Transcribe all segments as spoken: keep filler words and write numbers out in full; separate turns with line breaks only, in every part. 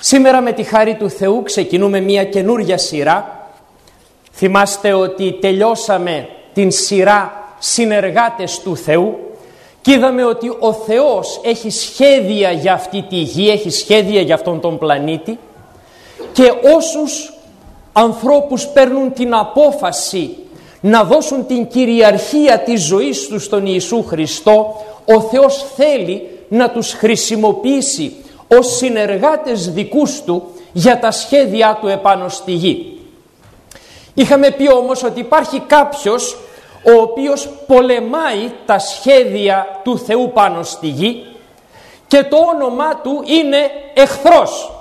Σήμερα με τη χάρη του Θεού ξεκινούμε μια καινούρια σειρά. Θυμάστε ότι τελειώσαμε την σειρά συνεργάτες του Θεού και είδαμε ότι ο Θεός έχει σχέδια για αυτή τη γη, έχει σχέδια για αυτόν τον πλανήτη, και όσους ανθρώπους παίρνουν την απόφαση να δώσουν την κυριαρχία της ζωής τους στον Ιησού Χριστό, ο Θεός θέλει να τους χρησιμοποιήσει ως συνεργάτες δικούς Του για τα σχέδιά Του επάνω στη γη. Είχαμε πει όμως ότι υπάρχει κάποιος ο οποίος πολεμάει τα σχέδια του Θεού πάνω στη γη και το όνομά του είναι εχθρός.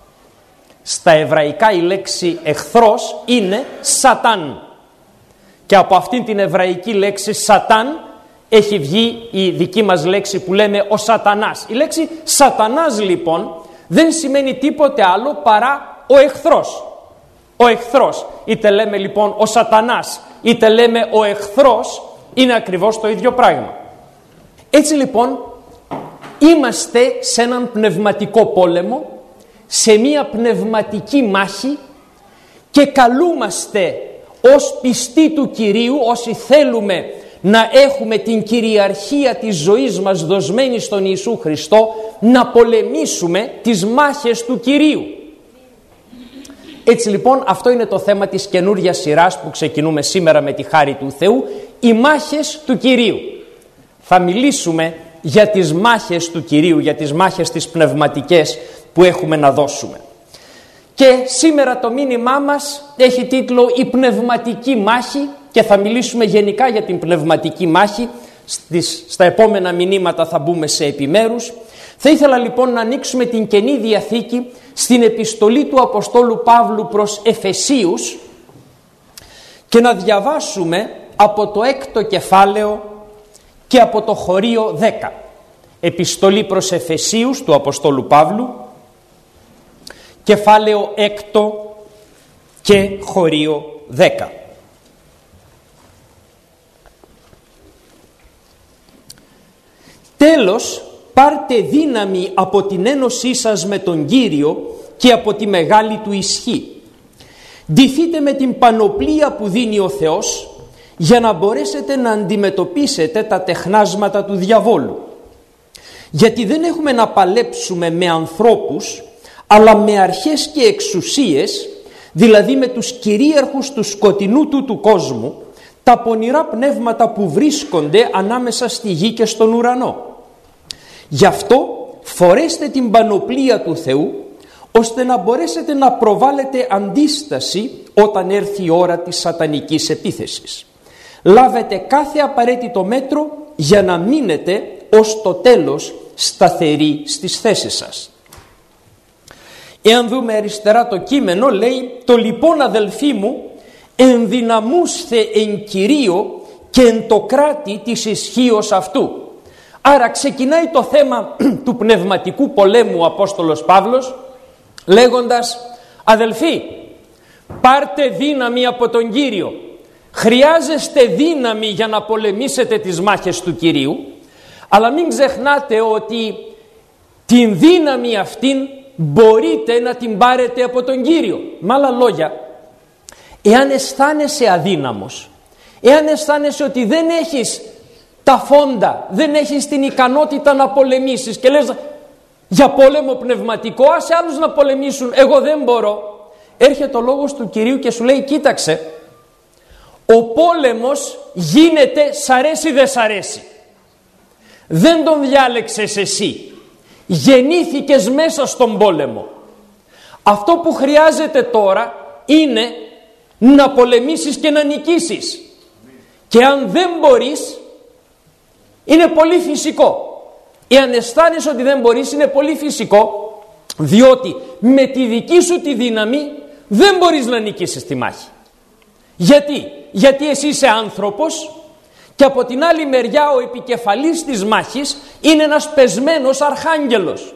Στα εβραϊκά η λέξη εχθρός είναι Σατάν. Και από αυτήν την εβραϊκή λέξη Σατάν έχει βγει η δική μας λέξη που λέμε ο Σατανάς. Η λέξη Σατανάς λοιπόν δεν σημαίνει τίποτε άλλο παρά ο εχθρός. Ο εχθρός, είτε λέμε λοιπόν ο Σατανάς, είτε λέμε ο εχθρός, είναι ακριβώς το ίδιο πράγμα. Έτσι λοιπόν είμαστε σε έναν πνευματικό πόλεμο, σε μία πνευματική μάχη, και καλούμαστε ως πιστοί του Κυρίου, όσοι θέλουμε να έχουμε την κυριαρχία της ζωής μας δοσμένη στον Ιησού Χριστό, να πολεμήσουμε τις μάχες του Κυρίου. Έτσι λοιπόν αυτό είναι το θέμα της καινούριας σειράς που ξεκινούμε σήμερα με τη χάρη του Θεού, οι μάχες του Κυρίου. Θα μιλήσουμε για τις μάχες του Κυρίου, για τις μάχες τις πνευματικές που έχουμε να δώσουμε. Και σήμερα το μήνυμά μας έχει τίτλο «Η πνευματική μάχη», και θα μιλήσουμε γενικά για την πνευματική μάχη. Στις, στα επόμενα μηνύματα θα μπούμε σε επιμέρους. Θα ήθελα λοιπόν να ανοίξουμε την Καινή Διαθήκη στην επιστολή του Αποστόλου Παύλου προς Εφεσίους και να διαβάσουμε από το έκτο κεφάλαιο και από το χωρίο δέκα. Επιστολή προς Εφεσίους του Αποστόλου Παύλου, κεφάλαιο έκτο και χωρίο δέκα. Τέλος, πάρτε δύναμη από την ένωσή σας με τον Κύριο και από τη μεγάλη Του ισχύ. Ντυθείτε με την πανοπλία που δίνει ο Θεός, για να μπορέσετε να αντιμετωπίσετε τα τεχνάσματα του διαβόλου. Γιατί δεν έχουμε να παλέψουμε με ανθρώπους, αλλά με αρχές και εξουσίες, δηλαδή με τους κυρίαρχους του σκοτεινού του του κόσμου, τα πονηρά πνεύματα που βρίσκονται ανάμεσα στη γη και στον ουρανό. Γι' αυτό φορέστε την πανοπλία του Θεού, ώστε να μπορέσετε να προβάλλετε αντίσταση όταν έρθει η ώρα της σατανικής επίθεσης. Λάβετε κάθε απαραίτητο μέτρο για να μείνετε ως το τέλος σταθεροί στις θέσεις σας. Εάν δούμε αριστερά το κείμενο, λέει «Το λοιπόν αδελφοί μου, ενδυναμούστε εν Κυρίω και εν το κράτη της ισχύος αυτού». Άρα ξεκινάει το θέμα του πνευματικού πολέμου ο Απόστολος Παύλος λέγοντας «Αδελφοί, πάρτε δύναμη από τον Κύριο». Χρειάζεστε δύναμη για να πολεμήσετε τις μάχες του Κυρίου, αλλά μην ξεχνάτε ότι την δύναμη αυτήν μπορείτε να την πάρετε από τον Κύριο. Με άλλα λόγια, εάν αισθάνεσαι αδύναμος, εάν αισθάνεσαι ότι δεν έχεις τα φόντα, δεν έχεις την ικανότητα να πολεμήσεις και λες για πόλεμο πνευματικό, άσε άλλους να πολεμήσουν, εγώ δεν μπορώ, έρχεται ο λόγος του Κυρίου και σου λέει κοίταξε, ο πόλεμος γίνεται σ' αρέσει δεν σ' αρέσει. Δεν τον διάλεξες εσύ. Γεννήθηκες μέσα στον πόλεμο. Αυτό που χρειάζεται τώρα είναι να πολεμήσεις και να νικήσεις. Και αν δεν μπορείς, είναι πολύ φυσικό. Εάν αισθάνεσαι ότι δεν μπορείς, είναι πολύ φυσικό, διότι με τη δική σου τη δύναμη δεν μπορείς να νικήσεις τη μάχη. Γιατί? Γιατί εσύ είσαι άνθρωπος και από την άλλη μεριά ο επικεφαλής της μάχης είναι ένας πεσμένος αρχάγγελος.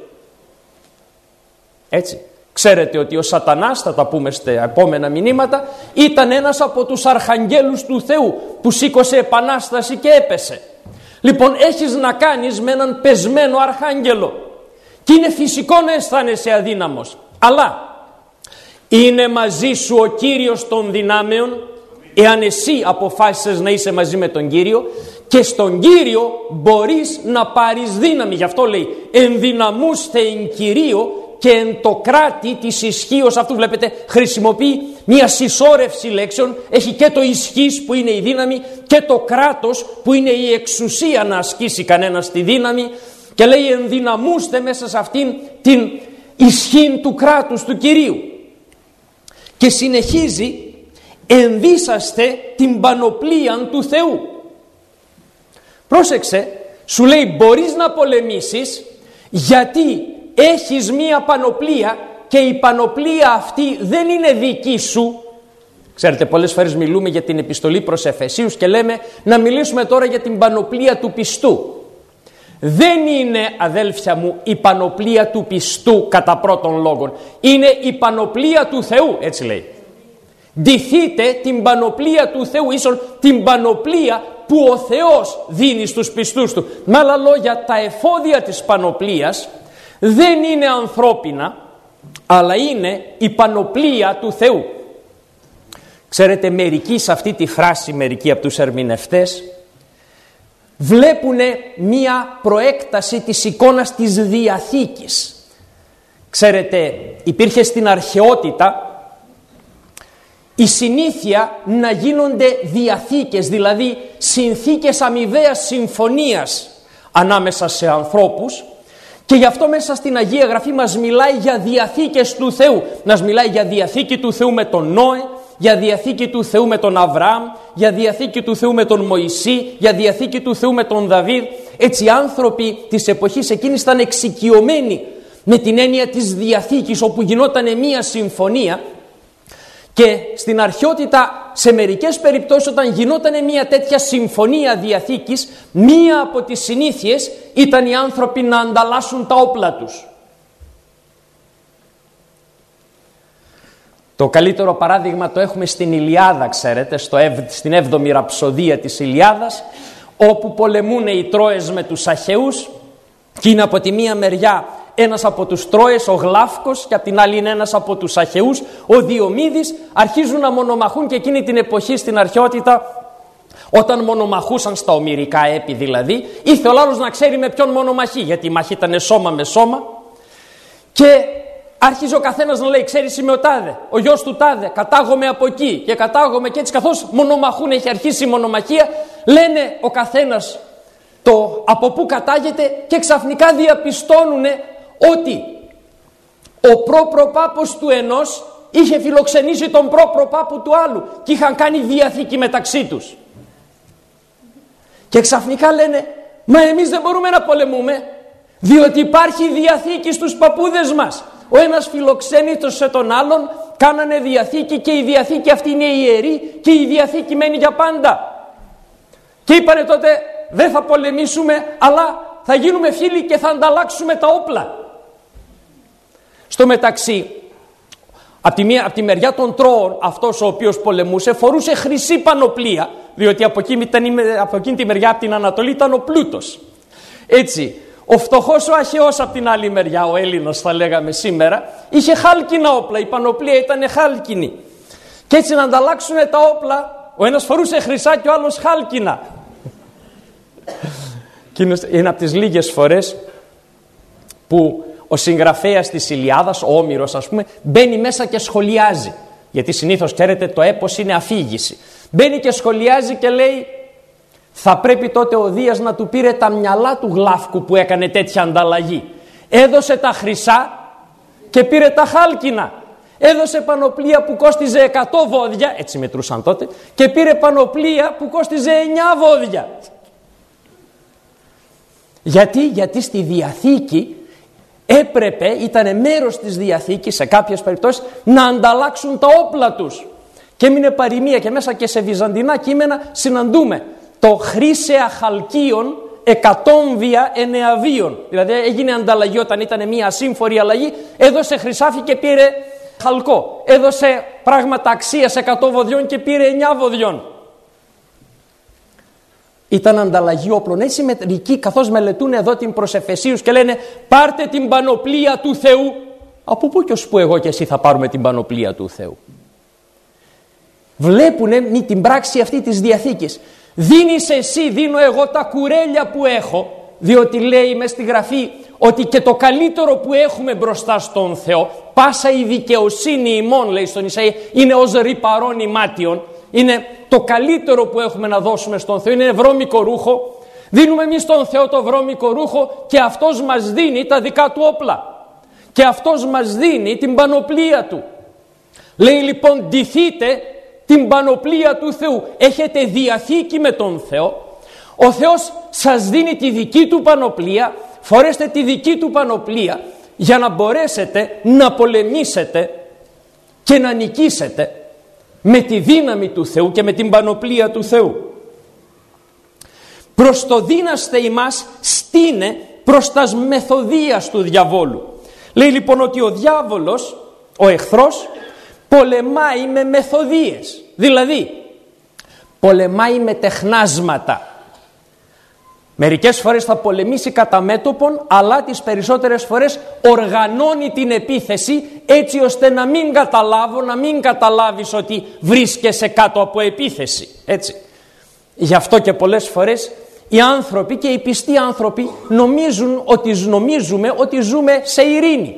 Έτσι. Ξέρετε ότι ο Σατανάς, θα τα πούμε στα επόμενα μηνύματα, ήταν ένας από τους αρχαγγέλους του Θεού που σήκωσε επανάσταση και έπεσε. Λοιπόν, έχεις να κάνεις με έναν πεσμένο αρχάγγελο και είναι φυσικό να αισθάνεσαι αδύναμος. Αλλά είναι μαζί σου ο Κύριος των δυνάμεων, εάν εσύ αποφάσισες να είσαι μαζί με τον Κύριο, και στον Κύριο μπορείς να πάρεις δύναμη. Γι' αυτό λέει ενδυναμούστε εν Κυρίω και εν το κράτη της ισχύως αυτού. Βλέπετε, χρησιμοποιεί μια συσσόρευση λέξεων. Έχει και το ισχύς που είναι η δύναμη και το κράτος που είναι η εξουσία να ασκήσει κανένας τη δύναμη, και λέει ενδυναμούστε μέσα σε αυτήν την ισχύ του κράτους του Κυρίου. Και συνεχίζει, ενδύσαστε την πανοπλία του Θεού. Πρόσεξε, σου λέει μπορείς να πολεμήσεις γιατί έχεις μία πανοπλία, και η πανοπλία αυτή δεν είναι δική σου. Ξέρετε, πολλές φορές μιλούμε για την επιστολή προς Εφεσίους και λέμε να μιλήσουμε τώρα για την πανοπλία του πιστού. Δεν είναι, αδέλφια μου, η πανοπλία του πιστού κατά πρώτον λόγων. Είναι η πανοπλία του Θεού, έτσι λέει. Ντυθείτε την πανοπλία του Θεού, ίσον την πανοπλία που ο Θεός δίνει στους πιστούς του. Με άλλα λόγια, τα εφόδια της πανοπλίας δεν είναι ανθρώπινα, αλλά είναι η πανοπλία του Θεού. Ξέρετε, μερικοί σε αυτή τη φράση, μερικοί από τους ερμηνευτές, βλέπουν μία προέκταση της εικόνας της Διαθήκης. Ξέρετε, υπήρχε στην αρχαιότητα η συνήθεια να γίνονται διαθήκες, δηλαδή συνθήκες αμοιβαίας συμφωνίας ανάμεσα σε ανθρώπους, και γι' αυτό μέσα στην Αγία Γραφή μας μιλάει για διαθήκες του Θεού. Μας μιλάει για διαθήκη του Θεού με τον Νόε, για διαθήκη του Θεού με τον Αβραάμ, για διαθήκη του Θεού με τον Μωυσή, για διαθήκη του Θεού με τον Δαβίδ. Έτσι οι άνθρωποι της εποχής εκείνης ήταν εξοικειωμένοι με την έννοια της διαθήκης, όπου γινόταν μία συμφωνία. Και στην αρχαιότητα, σε μερικές περιπτώσεις, όταν γινόταν μια τέτοια συμφωνία διαθήκης, μία από τις συνήθειες ήταν οι άνθρωποι να ανταλλάσσουν τα όπλα τους. Το καλύτερο παράδειγμα το έχουμε στην Ηλιάδα, ξέρετε, στο, στην έβδομη ραψοδία της Ηλιάδας, όπου πολεμούν οι Τρώες με τους Αχαιούς, και είναι από τη μία μεριά ένας από τους Τρώες, ο Γλάφκος, και από την άλλη είναι ένας από τους Αχαιούς, ο Διομήδης. Αρχίζουν να μονομαχούν, και εκείνη την εποχή στην αρχαιότητα, όταν μονομαχούσαν στα ομηρικά έπι δηλαδή, ήρθε ο άλλος να ξέρει με ποιον μονομαχεί, γιατί η μάχη ήταν σώμα με σώμα, και άρχιζε ο καθένας να λέει, ξέρεις είμαι ο τάδε, ο γιος του τάδε, κατάγομαι από εκεί και κατάγομαι, και έτσι καθώς μονομαχούν, έχει αρχίσει η μονομαχία, λένε ο καθένας το από πού κατάγεται, και ξαφνικά διαπιστώνουν ότι ο προπροπάπος του ενός είχε φιλοξενήσει τον προπροπάπο του άλλου και είχαν κάνει διαθήκη μεταξύ τους. Και ξαφνικά λένε, μα εμείς δεν μπορούμε να πολεμούμε, διότι υπάρχει διαθήκη στους παππούδες μας. Ο ένας φιλοξένητος σε τον άλλον, κάνανε διαθήκη, και η διαθήκη αυτή είναι ιερή και η διαθήκη μένει για πάντα. Και είπανε τότε, δεν θα πολεμήσουμε, αλλά θα γίνουμε φίλοι και θα ανταλλάξουμε τα όπλα. Στο μεταξύ, από τη, μία, από τη μεριά των Τρώων, αυτός ο οποίος πολεμούσε φορούσε χρυσή πανοπλία, διότι από εκείνη, από εκείνη τη μεριά, από την Ανατολή, ήταν ο πλούτος. Έτσι, ο φτωχός ο Αχαιός από την άλλη μεριά, ο Έλληνος θα λέγαμε σήμερα, είχε χάλκινα όπλα, η πανοπλία ήταν χάλκινη. Και έτσι να ανταλλάξουν τα όπλα, ο ένας φορούσε χρυσά και ο άλλος χάλκινα. Και είναι από τις λίγες φορές που ο συγγραφέας της Ηλιάδας, ο Όμηρος ας πούμε, μπαίνει μέσα και σχολιάζει. Γιατί συνήθως, ξέρετε, το έπος είναι αφήγηση. Μπαίνει και σχολιάζει και λέει, θα πρέπει τότε ο Δίας να του πήρε τα μυαλά του Γλάφκου που έκανε τέτοια ανταλλαγή. Έδωσε τα χρυσά και πήρε τα χάλκινα. Έδωσε πανοπλία που κόστιζε εκατό βόδια, έτσι μετρούσαν τότε, και πήρε πανοπλία που κόστιζε εννιά βόδια. Γιατί, γιατί στη Διαθήκη έπρεπε, ήταν μέρος της Διαθήκης σε κάποιες περιπτώσεις, να ανταλλάξουν τα όπλα τους. Και έμεινε παροιμία, και μέσα και σε βυζαντινά κείμενα συναντούμε το χρήσεα χαλκίων εκατόμβια ενεαβίων. Δηλαδή έγινε ανταλλαγή όταν ήταν μια ασύμφορη αλλαγή, έδωσε χρυσάφι και πήρε χαλκό. Έδωσε πράγματα αξίας εκατό βοδιών και πήρε εννιά βοδιών. Ήταν ανταλλαγή όπλων. Έτσι μερικοί, καθώς μελετούν εδώ την προς Εφεσίους και λένε, πάρτε την πανοπλία του Θεού Από πού και ως πού εγώ και εσύ θα πάρουμε την πανοπλία του Θεού? Βλέπουνε την πράξη αυτή της Διαθήκης. Δίνεις εσύ, δίνω εγώ τα κουρέλια που έχω, διότι λέει μες στη Γραφή ότι και το καλύτερο που έχουμε μπροστά στον Θεό, πάσα η δικαιοσύνη ημών, λέει στον Ισαΐα, είναι ως ρυπαρών ημάτιων. Είναι το καλύτερο που έχουμε να δώσουμε στον Θεό, είναι βρώμικο ρούχο. Δίνουμε εμείς στον Θεό το βρώμικο ρούχο και Αυτός μας δίνει τα δικά Του όπλα. Και Αυτός μας δίνει την πανοπλία Του. Λέει λοιπόν, ντυθείτε την πανοπλία του Θεού. Έχετε διαθήκη με τον Θεό. Ο Θεός σας δίνει τη δική Του πανοπλία. Φορέστε τη δική Του πανοπλία για να μπορέσετε να πολεμήσετε και να νικήσετε με τη δύναμη του Θεού και με την πανοπλία του Θεού. Προς το δύναστε ημάς στήνε προς τας μεθοδίας του διαβόλου. Λέει λοιπόν ότι ο διάβολος, ο εχθρός, πολεμάει με μεθοδίες. Δηλαδή, πολεμάει με τεχνάσματα. Μερικές φορές θα πολεμήσει κατά μέτωπον, αλλά τις περισσότερες φορές οργανώνει την επίθεση έτσι ώστε να μην καταλάβω, να μην καταλάβεις ότι βρίσκεσαι κάτω από επίθεση. Έτσι. Γι' αυτό και πολλές φορές οι άνθρωποι και οι πιστοί άνθρωποι νομίζουν ότι νομίζουμε ότι ζούμε σε ειρήνη.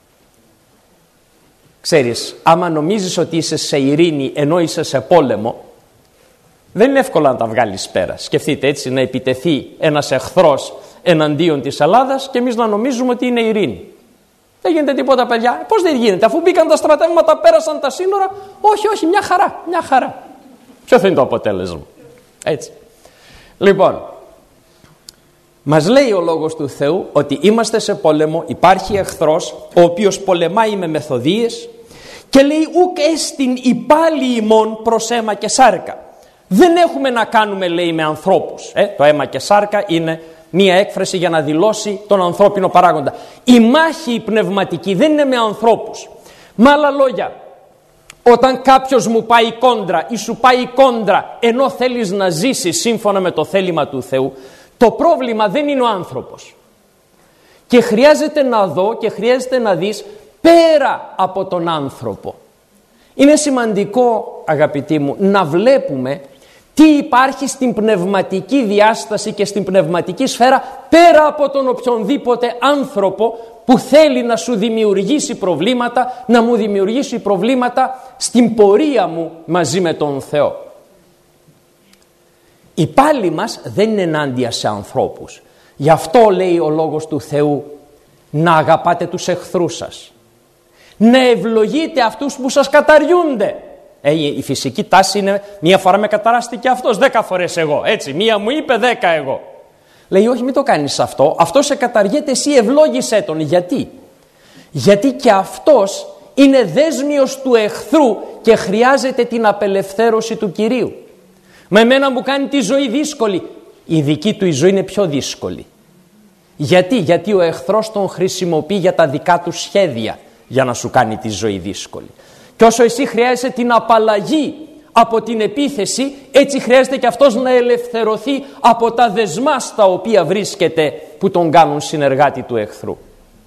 Ξέρεις, άμα νομίζεις ότι είσαι σε ειρήνη ενώ είσαι σε πόλεμο, δεν είναι εύκολο να τα βγάλεις πέρα. Σκεφτείτε έτσι, να επιτεθεί ένας εχθρός εναντίον της Ελλάδας και εμείς να νομίζουμε ότι είναι ειρήνη. Δεν γίνεται τίποτα, παιδιά. Πώς δεν γίνεται? Αφού μπήκαν τα στρατεύματα, πέρασαν τα σύνορα. Όχι, όχι, μια χαρά, μια χαρά. Ποιο θα είναι το αποτέλεσμα? Έτσι. Λοιπόν, μας λέει ο Λόγος του Θεού ότι είμαστε σε πόλεμο, υπάρχει εχθρός ο οποίος πολεμάει με μεθοδίες και λέει ουκ έστιν υπάλληλοι ημών προς αίμα και σάρκα. Δεν έχουμε να κάνουμε, λέει, με ανθρώπους. Ε, το αίμα και σάρκα είναι μία έκφραση για να δηλώσει τον ανθρώπινο παράγοντα. Η μάχη η πνευματική δεν είναι με ανθρώπους. Με άλλα λόγια, όταν κάποιος μου πάει κόντρα ή σου πάει κόντρα ενώ θέλεις να ζήσεις σύμφωνα με το θέλημα του Θεού, το πρόβλημα δεν είναι ο άνθρωπος. Και χρειάζεται να δω και χρειάζεται να δεις πέρα από τον άνθρωπο. Είναι σημαντικό, αγαπητοί μου, να βλέπουμε τι υπάρχει στην πνευματική διάσταση και στην πνευματική σφαίρα πέρα από τον οποιονδήποτε άνθρωπο που θέλει να σου δημιουργήσει προβλήματα, να μου δημιουργήσει προβλήματα στην πορεία μου μαζί με τον Θεό. Η πάλη μας δεν είναι ενάντια σε ανθρώπους. Γι' αυτό λέει ο Λόγος του Θεού να αγαπάτε τους εχθρούς σας. Να ευλογείτε αυτούς που σας καταριούνται. Ε, η φυσική τάση είναι μία φορά με καταράστηκε αυτός, δέκα φορές εγώ. Έτσι, μία μου είπε, δέκα εγώ. Λέει όχι, μην το κάνεις αυτό. Αυτό σε καταργέται, εσύ ευλόγησέ τον. Γιατί? Γιατί και αυτός είναι δέσμιος του εχθρού και χρειάζεται την απελευθέρωση του Κυρίου. Μα εμένα μου κάνει τη ζωή δύσκολη. Η δική του η ζωή είναι πιο δύσκολη. Γιατί? Γιατί ο εχθρός τον χρησιμοποιεί για τα δικά του σχέδια για να σου κάνει τη ζωή δύσκολη. Και όσο εσύ χρειάζεσαι την απαλλαγή από την επίθεση, έτσι χρειάζεται και αυτός να ελευθερωθεί από τα δεσμά στα οποία βρίσκεται που τον κάνουν συνεργάτη του εχθρού.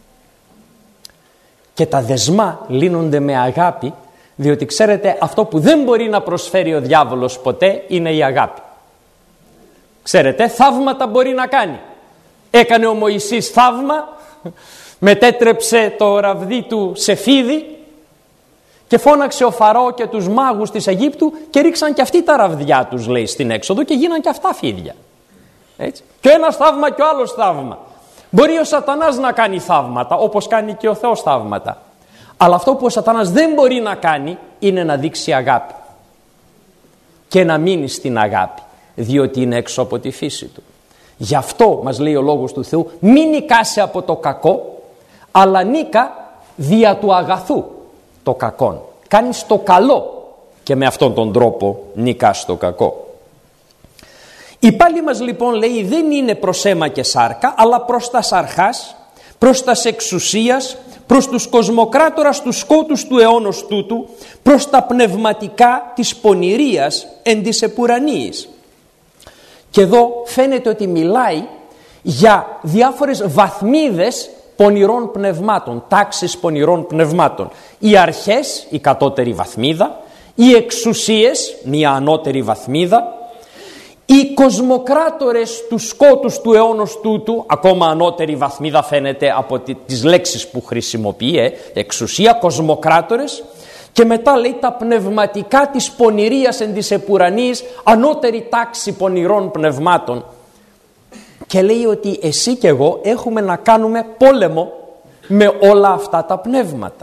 Και τα δεσμά λύνονται με αγάπη, διότι ξέρετε αυτό που δεν μπορεί να προσφέρει ο διάβολος ποτέ είναι η αγάπη. Ξέρετε, θαύματα μπορεί να κάνει. Έκανε ο Μωυσής θαύμα, μετέτρεψε το ραβδί του σε φίδι και φώναξε ο Φαραώ και τους μάγους της Αιγύπτου και ρίξαν και αυτοί τα ραβδιά τους, λέει, στην έξοδο και γίναν και αυτά φίδια. Έτσι. Και ο ένας θαύμα και ο άλλος θαύμα. Μπορεί ο Σατανάς να κάνει θαύματα όπως κάνει και ο Θεός θαύματα. Αλλά αυτό που ο Σατανάς δεν μπορεί να κάνει είναι να δείξει αγάπη και να μείνει στην αγάπη, διότι είναι έξω από τη φύση του. Γι' αυτό μας λέει ο Λόγος του Θεού, μην νικάσαι από το κακό, αλλά νίκα δια του αγαθού το κακόν. Κάνεις το καλό και με αυτόν τον τρόπο νικάς το κακό. Η πάλη μας λοιπόν λέει δεν είναι προς αίμα και σάρκα, αλλά προς τας αρχάς, προς τας εξουσίας, προς τους κοσμοκράτορας του σκότους του αιώνος τούτου, προς τα πνευματικά της πονηρίας εν της επουρανίης. Και εδώ φαίνεται ότι μιλάει για διάφορες βαθμίδες πονηρών πνευμάτων, τάξεις πονηρών πνευμάτων. Οι αρχές, η κατώτερη βαθμίδα, οι εξουσίες, μια ανώτερη βαθμίδα, οι κοσμοκράτορες του σκότους του αιώνος τούτου, ακόμα ανώτερη βαθμίδα φαίνεται από τις λέξεις που χρησιμοποιεί, ε, εξουσία, κοσμοκράτορες, και μετά λέει τα πνευματικά της πονηρίας εν της επουρανής, ανώτερη τάξη πονηρών πνευμάτων. Και λέει ότι εσύ και εγώ έχουμε να κάνουμε πόλεμο με όλα αυτά τα πνεύματα.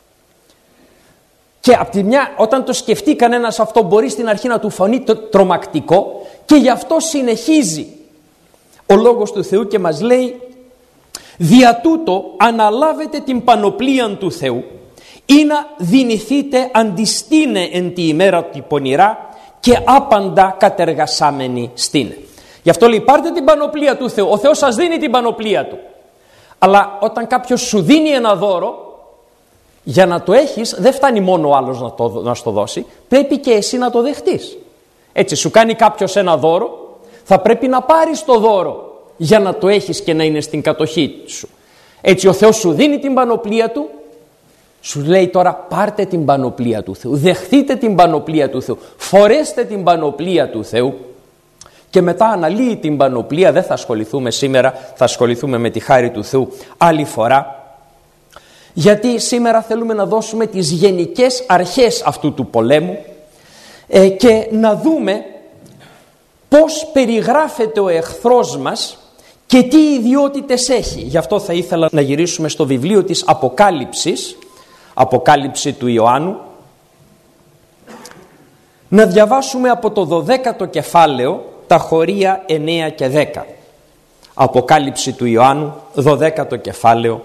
Και από τη μια, όταν το σκεφτεί κανένας αυτό, μπορεί στην αρχή να του φανεί τρομακτικό, και γι' αυτό συνεχίζει ο Λόγος του Θεού και μας λέει: «Δια τούτο αναλάβετε την πανοπλίαν του Θεού, ή να δυνηθείτε αντιστήνε εν τη ημέρα τη πονηρά και άπαντα κατεργασάμενοι στήνε». Γι' αυτό λέει: πάρτε την πανοπλία του Θεού. Ο Θεός σας δίνει την πανοπλία του. Αλλά όταν κάποιος σου δίνει ένα δώρο, για να το έχεις δεν φτάνει μόνο ο άλλος να, το, να στο δώσει, πρέπει και εσύ να το δεχτείς. Έτσι, σου κάνει κάποιος ένα δώρο, θα πρέπει να πάρεις το δώρο για να το έχεις και να είναι στην κατοχή σου. Έτσι ο Θεός σου δίνει την πανοπλία του, σου λέει τώρα πάρτε την πανοπλία του Θεού, δεχτείτε την πανοπλία του Θεού, φορέστε την πανοπλία του Θεού, και μετά αναλύει την πανοπλία. Δεν θα ασχοληθούμε σήμερα, θα ασχοληθούμε με τη χάρη του Θεού άλλη φορά, γιατί σήμερα θέλουμε να δώσουμε τις γενικές αρχές αυτού του πολέμου ε, και να δούμε πώς περιγράφεται ο εχθρός μας και τι ιδιότητες έχει. Γι' αυτό θα ήθελα να γυρίσουμε στο βιβλίο της Αποκάλυψης, Αποκάλυψη του Ιωάννου, να διαβάσουμε από το δωδέκατο κεφάλαιο τα χωρία εννέα και δέκα. Αποκάλυψη του Ιωάννου, δωδέκατο κεφάλαιο,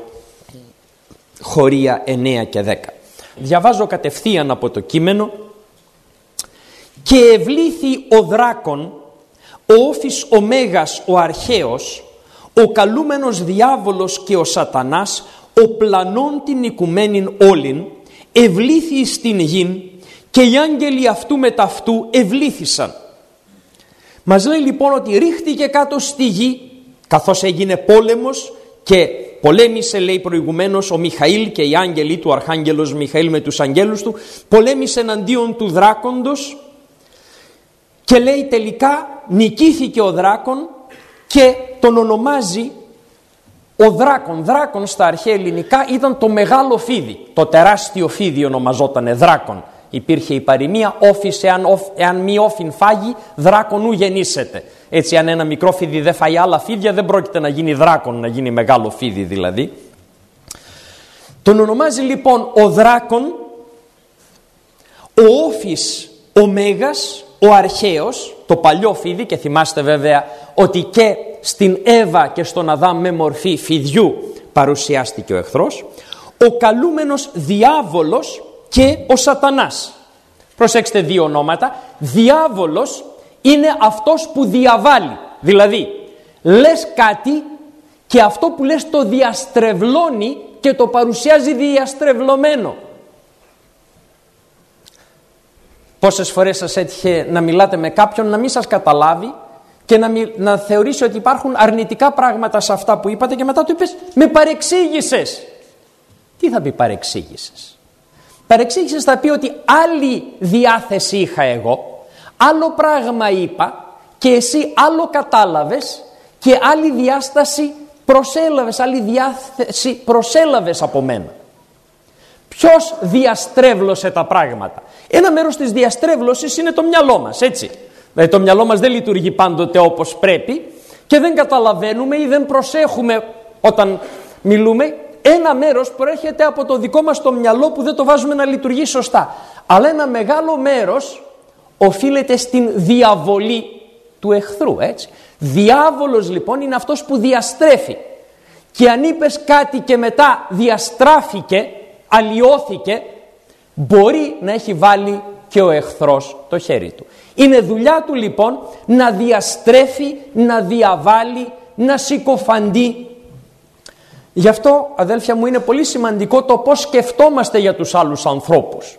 χωρία εννέα και δέκα. Διαβάζω κατευθείαν από το κείμενο. «Και ευλήθη ο δράκων, ο όφης ο Μέγας ο αρχαίος, ο καλούμενος διάβολος και ο σατανάς, ο πλανών την οικουμένην όλην, ευλήθη στην γην, και οι άγγελοι αυτού με ταυτού ευλήθησαν». Μας λέει λοιπόν ότι ρίχτηκε κάτω στη γη, καθώς έγινε πόλεμος και πολέμησε, λέει προηγουμένως, ο Μιχαήλ και οι άγγελοι του, ο αρχάγγελος Μιχαήλ με τους αγγέλους του, πολέμησε εναντίον του δράκοντος, και λέει τελικά νικήθηκε ο δράκον και τον ονομάζει ο δράκον. Δράκον στα αρχαία ελληνικά ήταν το μεγάλο φίδι, το τεράστιο φίδι ονομαζότανε δράκον. Υπήρχε η παροιμία όφης εάν, εάν μη όφιν φάγει, δράκον ου γεννήσεται. Έτσι αν ένα μικρό φίδι δεν φάει άλλα φίδια δεν πρόκειται να γίνει δράκον, να γίνει μεγάλο φίδι δηλαδή. Τον ονομάζει λοιπόν ο δράκον, ο όφης ο Μέγας, ο αρχαίος, το παλιό φίδι, και θυμάστε βέβαια ότι και στην Εύα και στον Αδάμ με μορφή φιδιού παρουσιάστηκε ο εχθρός, ο καλούμενος διάβολος και ο σατανάς. Προσέξτε δύο ονόματα. Διάβολος είναι αυτός που διαβάλλει, δηλαδή λες κάτι και αυτό που λες το διαστρεβλώνει και το παρουσιάζει διαστρεβλωμένο. Πόσες φορές σας έτυχε να μιλάτε με κάποιον, να μην σας καταλάβει και να, μι... να θεωρήσει ότι υπάρχουν αρνητικά πράγματα σε αυτά που είπατε, και μετά του είπες με παρεξήγησες. Τι θα πει παρεξήγησες? Παρεξήγησες θα πει ότι άλλη διάθεση είχα εγώ, άλλο πράγμα είπα και εσύ άλλο κατάλαβες και άλλη διάσταση προσέλαβες, άλλη διάθεση προσέλαβες από μένα. Ποιος διαστρέβλωσε τα πράγματα? Ένα μέρος της διαστρέβλωσης είναι το μυαλό μας, έτσι. Δηλαδή το μυαλό μας δεν λειτουργεί πάντοτε όπως πρέπει και δεν καταλαβαίνουμε ή δεν προσέχουμε όταν μιλούμε. Ένα μέρος προέρχεται από το δικό μας το μυαλό που δεν το βάζουμε να λειτουργεί σωστά. Αλλά ένα μεγάλο μέρος οφείλεται στην διαβολή του εχθρού, έτσι. Διάβολος λοιπόν είναι αυτός που διαστρέφει. Και αν είπες κάτι και μετά διαστράφηκε, αλλοιώθηκε, μπορεί να έχει βάλει και ο εχθρός το χέρι του. Είναι δουλειά του λοιπόν να διαστρέφει, να διαβάλει, να συκοφαντεί. Γι' αυτό, αδέλφια μου, είναι πολύ σημαντικό το πώς σκεφτόμαστε για τους άλλους ανθρώπους.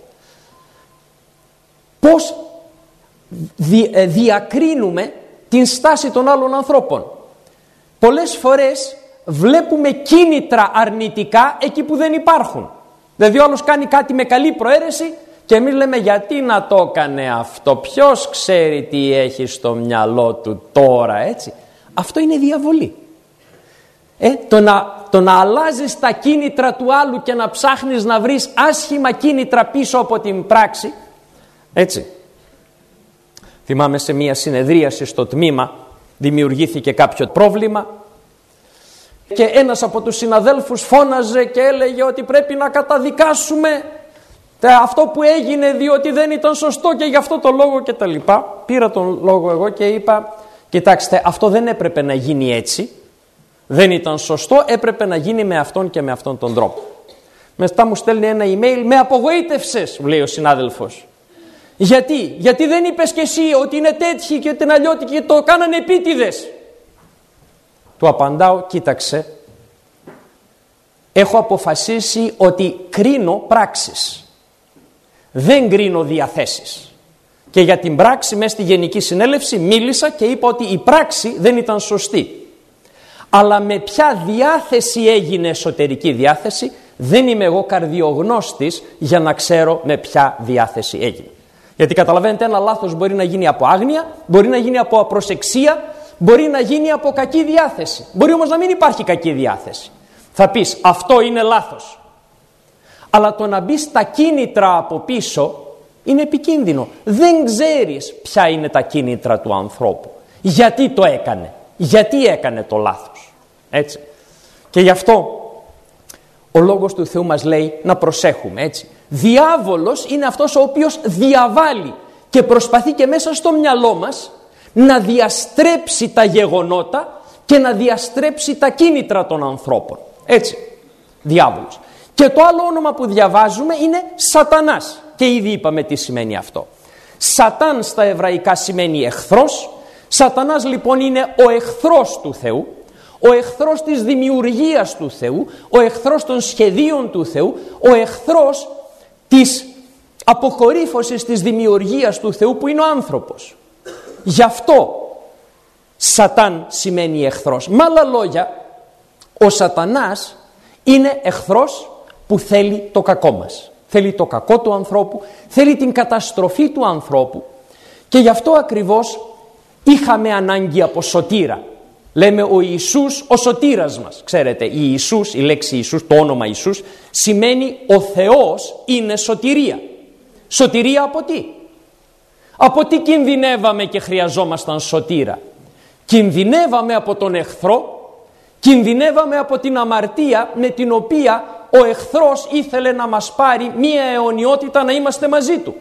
Πώς δι, διακρίνουμε την στάση των άλλων ανθρώπων. Πολλές φορές βλέπουμε κίνητρα αρνητικά εκεί που δεν υπάρχουν. Δηλαδή ο άλλος κάνει κάτι με καλή προαίρεση και εμείς λέμε γιατί να το έκανε αυτό, ποιος ξέρει τι έχει στο μυαλό του τώρα, έτσι. Αυτό είναι διαβολή. Ε, το, να, το να αλλάζεις τα κίνητρα του άλλου και να ψάχνεις να βρεις άσχημα κίνητρα πίσω από την πράξη, έτσι. Θυμάμαι σε μια συνεδρίαση στο τμήμα δημιουργήθηκε κάποιο πρόβλημα και ένας από τους συναδέλφους φώναζε και έλεγε ότι πρέπει να καταδικάσουμε αυτό που έγινε διότι δεν ήταν σωστό και γι' αυτό το λόγο και τα λοιπά. Πήρα τον λόγο εγώ και είπα, κοιτάξτε, αυτό δεν έπρεπε να γίνει έτσι, δεν ήταν σωστό, έπρεπε να γίνει με αυτόν και με αυτόν τον τρόπο. Μετά μου στέλνει ένα email, με απογοήτευσες, μου λέει ο συνάδελφος. Γιατί, γιατί δεν είπες κι εσύ ότι είναι τέτοιοι και την αλλιώτικη και το κάνανε επίτηδες. Του απαντάω, κοίταξε, έχω αποφασίσει ότι κρίνω πράξεις, δεν κρίνω διαθέσεις. Και για την πράξη μέσα στη Γενική Συνέλευση μίλησα και είπα ότι η πράξη δεν ήταν σωστή. Αλλά με ποια διάθεση έγινε εσωτερική διάθεση, δεν είμαι εγώ καρδιογνώστης για να ξέρω με ποια διάθεση έγινε. Γιατί καταλαβαίνετε, ένα λάθος μπορεί να γίνει από άγνοια, μπορεί να γίνει από απροσεξία, μπορεί να γίνει από κακή διάθεση. Μπορεί όμως να μην υπάρχει κακή διάθεση. Θα πεις αυτό είναι λάθος. Αλλά το να μπει στα κίνητρα από πίσω είναι επικίνδυνο. Δεν ξέρεις ποια είναι τα κίνητρα του ανθρώπου. Γιατί το έκανε. Γιατί έκανε το λάθος. Έτσι. Και γι' αυτό ο Λόγος του Θεού μας λέει να προσέχουμε. Έτσι. Διάβολος είναι αυτός ο οποίος διαβάλλει και προσπαθεί και μέσα στο μυαλό μας να διαστρέψει τα γεγονότα και να διαστρέψει τα κίνητρα των ανθρώπων. Έτσι, διάβολος. Και το άλλο όνομα που διαβάζουμε είναι Σατανάς. Και ήδη είπαμε τι σημαίνει αυτό. Σατάν στα εβραϊκά σημαίνει εχθρός. Σατανάς λοιπόν είναι ο εχθρός του Θεού, ο εχθρός της δημιουργίας του Θεού, ο εχθρός των σχεδίων του Θεού, ο εχθρός της αποκορύφωσης της δημιουργίας του Θεού που είναι ο άνθρωπος. Γι' αυτό Σατάν σημαίνει εχθρός. Με άλλα λόγια, ο Σατανάς είναι εχθρός που θέλει το κακό μας. Θέλει το κακό του ανθρώπου, θέλει την καταστροφή του ανθρώπου και γι' αυτό ακριβώς είχαμε ανάγκη από σωτήρα. Λέμε ο Ιησούς ο σωτήρας μας. Ξέρετε, η Ιησούς, η λέξη Ιησούς, το όνομα Ιησούς, σημαίνει ο Θεός είναι σωτηρία. Σωτηρία από τι? Από τι κινδυνεύαμε και χρειαζόμασταν σωτήρα? Κινδυνεύαμε από τον εχθρό, κινδυνεύαμε από την αμαρτία με την οποία ο εχθρός ήθελε να μας πάρει μία αιωνιότητα να είμαστε μαζί του.